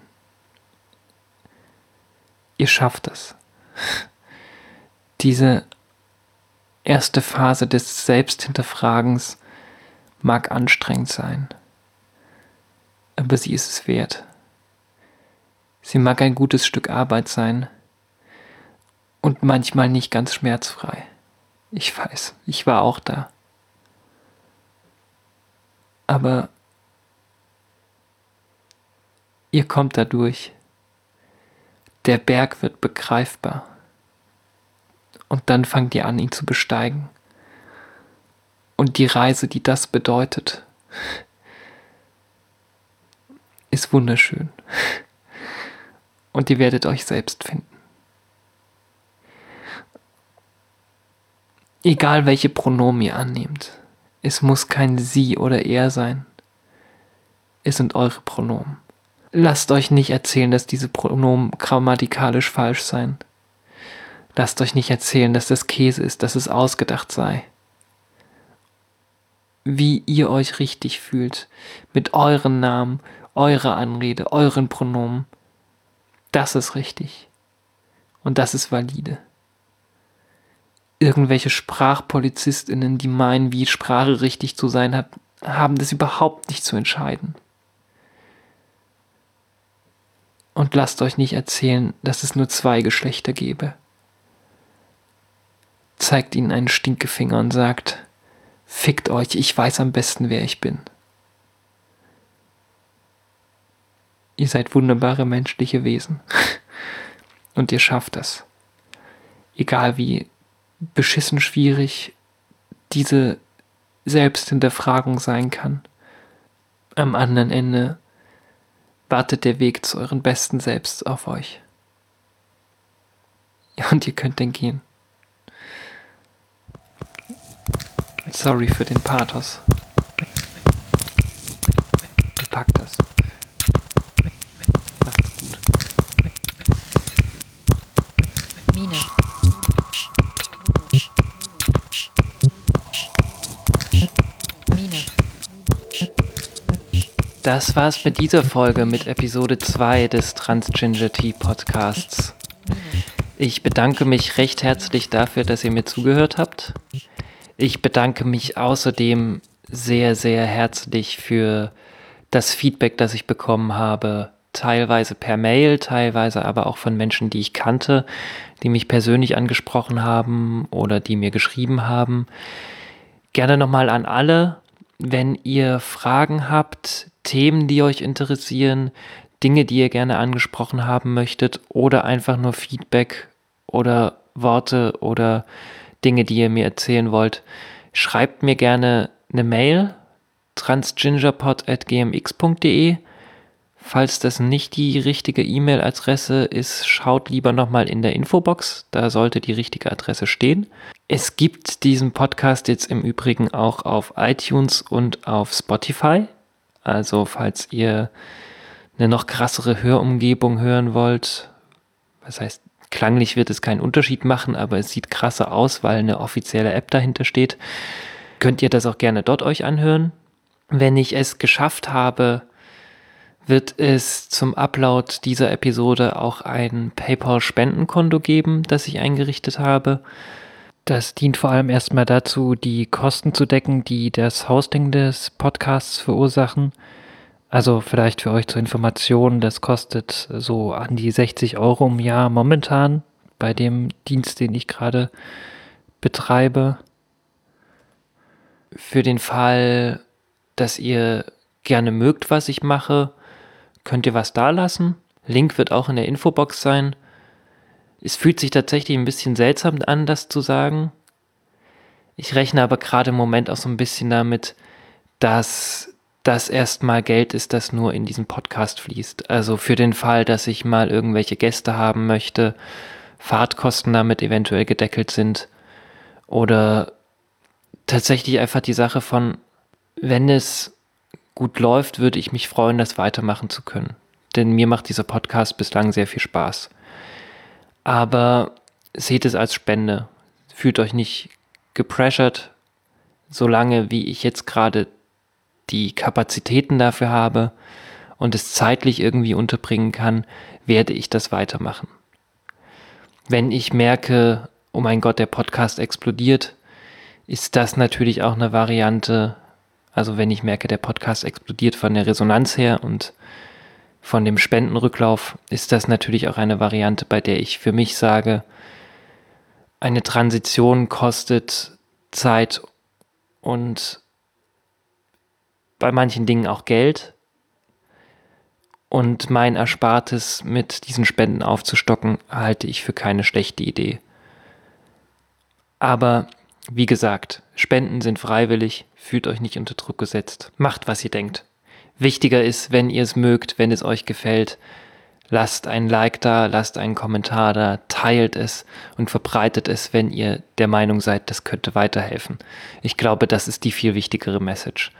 Ihr schafft es. Diese erste Phase des Selbsthinterfragens mag anstrengend sein, aber sie ist es wert. Sie mag ein gutes Stück Arbeit sein und manchmal nicht ganz schmerzfrei. Ich weiß, ich war auch da. Aber ihr kommt da durch. Der Berg wird begreifbar. Und dann fangt ihr an, ihn zu besteigen. Und die Reise, die das bedeutet, ist wunderschön. und ihr werdet euch selbst finden. Egal welche Pronomen ihr annehmt, es muss kein sie oder er sein. Es sind eure Pronomen. Lasst euch nicht erzählen, dass diese Pronomen grammatikalisch falsch seien. Lasst euch nicht erzählen, dass das Käse ist, dass es ausgedacht sei. Wie ihr euch richtig fühlt, mit euren Namen, eurer Anrede, euren Pronomen, das ist richtig. Und das ist valide. Irgendwelche SprachpolizistInnen, die meinen, wie Sprache richtig zu sein hat, haben das überhaupt nicht zu entscheiden. Und lasst euch nicht erzählen, dass es nur 2 Geschlechter gäbe. Zeigt ihnen einen Stinkefinger und sagt, fickt euch, ich weiß am besten, wer ich bin. Ihr seid wunderbare menschliche Wesen. Und ihr schafft das. Egal wie beschissen schwierig diese Selbsthinterfragung sein kann. Am anderen Ende wartet der Weg zu euren besten Selbst auf euch. Ja, und ihr könnt dann gehen. Sorry für den Pathos. Gepackt das. Macht's gut. Mine. Mine. Das war's mit dieser Folge, mit Episode 2 des Transginger Tea Podcasts. Ich bedanke mich recht herzlich dafür, dass ihr mir zugehört habt. Ich bedanke mich außerdem sehr, sehr herzlich für das Feedback, das ich bekommen habe. Teilweise per Mail, teilweise aber auch von Menschen, die ich kannte, die mich persönlich angesprochen haben oder die mir geschrieben haben. Gerne nochmal an alle, wenn ihr Fragen habt, Themen, die euch interessieren, Dinge, die ihr gerne angesprochen haben möchtet oder einfach nur Feedback oder Worte oder Dinge, die ihr mir erzählen wollt, schreibt mir gerne eine Mail, transgingerpod@gmx.de. Falls das nicht die richtige E-Mail-Adresse ist, schaut lieber nochmal in der Infobox, da sollte die richtige Adresse stehen. Es gibt diesen Podcast jetzt im Übrigen auch auf iTunes und auf Spotify. Also falls ihr eine noch krassere Hörumgebung hören wollt, das heißt, klanglich wird es keinen Unterschied machen, aber es sieht krasser aus, weil eine offizielle App dahinter steht, könnt ihr das auch gerne dort euch anhören. Wenn ich es geschafft habe, wird es zum Upload dieser Episode auch ein PayPal-Spendenkonto geben, das ich eingerichtet habe. Das dient vor allem erstmal dazu, die Kosten zu decken, die das Hosting des Podcasts verursachen. Also vielleicht für euch zur Information, das kostet so an die 60 € im Jahr momentan bei dem Dienst, den ich gerade betreibe. Für den Fall, dass ihr gerne mögt, was ich mache, könnt ihr was da lassen. Link wird auch in der Infobox sein. Es fühlt sich tatsächlich ein bisschen seltsam an, das zu sagen. Ich rechne aber gerade im Moment auch so ein bisschen damit, dass das erstmal Geld ist, das nur in diesen Podcast fließt. Also für den Fall, dass ich mal irgendwelche Gäste haben möchte, Fahrtkosten damit eventuell gedeckelt sind oder tatsächlich einfach die Sache von, wenn es gut läuft, würde ich mich freuen, das weitermachen zu können. Denn mir macht dieser Podcast bislang sehr viel Spaß. Aber seht es als Spende. Fühlt euch nicht gepressured, solange wie ich jetzt gerade die Kapazitäten dafür habe und es zeitlich irgendwie unterbringen kann, werde ich das weitermachen. Wenn ich merke, oh mein Gott, der Podcast explodiert, ist das natürlich auch eine Variante. Also wenn ich merke, der Podcast explodiert von der Resonanz her und von dem Spendenrücklauf, ist das natürlich auch eine Variante, bei der ich für mich sage, eine Transition kostet Zeit und bei manchen Dingen auch Geld. Und mein Erspartes mit diesen Spenden aufzustocken, halte ich für keine schlechte Idee. Aber wie gesagt, Spenden sind freiwillig, fühlt euch nicht unter Druck gesetzt. Macht, was ihr denkt. Wichtiger ist, wenn ihr es mögt, wenn es euch gefällt, lasst ein Like da, lasst einen Kommentar da, teilt es und verbreitet es, wenn ihr der Meinung seid, das könnte weiterhelfen. Ich glaube, das ist die viel wichtigere Message.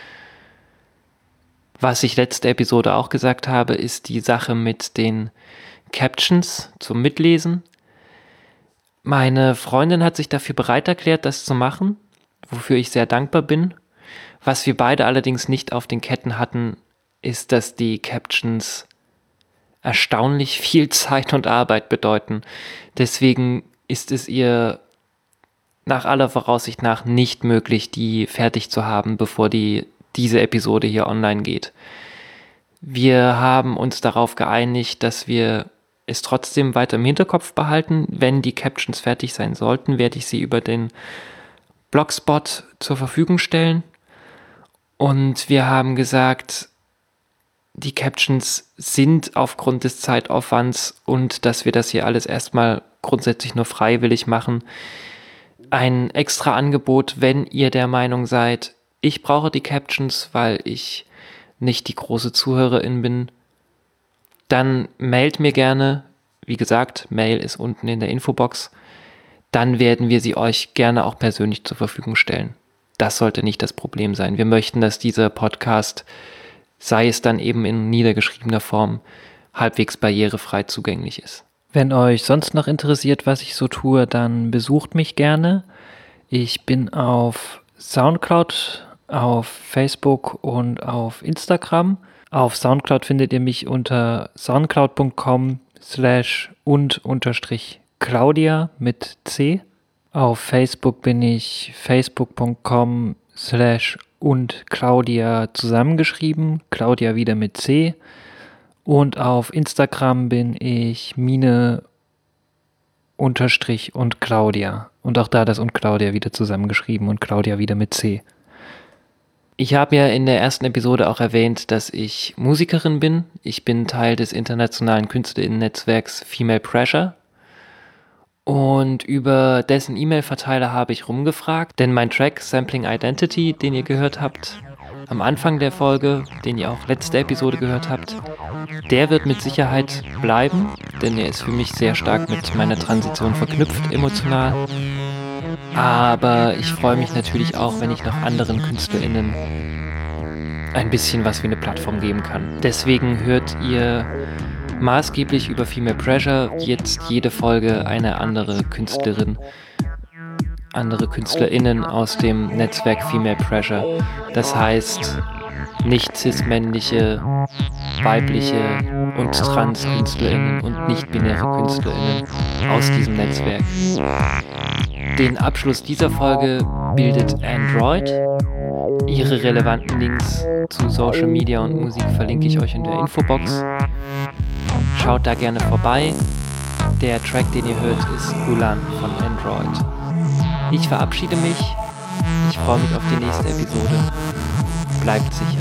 Was ich letzte Episode auch gesagt habe, ist die Sache mit den Captions zum Mitlesen. Meine Freundin hat sich dafür bereit erklärt, das zu machen, wofür ich sehr dankbar bin. Was wir beide allerdings nicht auf den Ketten hatten, ist, dass die Captions erstaunlich viel Zeit und Arbeit bedeuten. Deswegen ist es ihr nach aller Voraussicht nach nicht möglich, die fertig zu haben, bevor diese Episode hier online geht. Wir haben uns darauf geeinigt, dass wir es trotzdem weiter im Hinterkopf behalten. Wenn die Captions fertig sein sollten, werde ich sie über den Blogspot zur Verfügung stellen. Und wir haben gesagt, die Captions sind aufgrund des Zeitaufwands und dass wir das hier alles erstmal grundsätzlich nur freiwillig machen, ein extra Angebot, wenn ihr der Meinung seid, ich brauche die Captions, weil ich nicht die große Zuhörerin bin, dann mailt mir gerne. Wie gesagt, Mail ist unten in der Infobox. Dann werden wir sie euch gerne auch persönlich zur Verfügung stellen. Das sollte nicht das Problem sein. Wir möchten, dass dieser Podcast, sei es dann eben in niedergeschriebener Form, halbwegs barrierefrei zugänglich ist. Wenn euch sonst noch interessiert, was ich so tue, dann besucht mich gerne. Ich bin auf Soundcloud, auf Facebook und auf Instagram. Auf Soundcloud findet ihr mich unter soundcloud.com/und_Claudia mit C. Auf Facebook bin ich facebook.com/und_Claudia zusammengeschrieben, Claudia wieder mit C. Und auf Instagram bin ich Mine_und Claudia. Und auch da das und Claudia wieder zusammengeschrieben und Claudia wieder mit C. Ich habe ja in der ersten Episode auch erwähnt, dass ich Musikerin bin. Ich bin Teil des internationalen KünstlerInnen-Netzwerks Female Pressure. Und über dessen E-Mail-Verteiler habe ich rumgefragt, denn mein Track Sampling Identity, den ihr gehört habt, am Anfang der Folge, den ihr auch letzte Episode gehört habt, der wird mit Sicherheit bleiben, denn er ist für mich sehr stark mit meiner Transition verknüpft, emotional. Aber ich freue mich natürlich auch, wenn ich noch anderen KünstlerInnen ein bisschen was wie eine Plattform geben kann. Deswegen hört ihr maßgeblich über Female Pressure jetzt jede Folge eine andere Künstlerin, andere KünstlerInnen aus dem Netzwerk Female Pressure. Das heißt, nicht cis-männliche, weibliche und trans-KünstlerInnen und nicht-binäre KünstlerInnen aus diesem Netzwerk. Den Abschluss dieser Folge bildet Android. Ihre relevanten Links zu Social Media und Musik verlinke ich euch in der Infobox. Schaut da gerne vorbei. Der Track, den ihr hört, ist Gulan von Android. Ich verabschiede mich. Ich freue mich auf die nächste Episode. Bleibt sicher.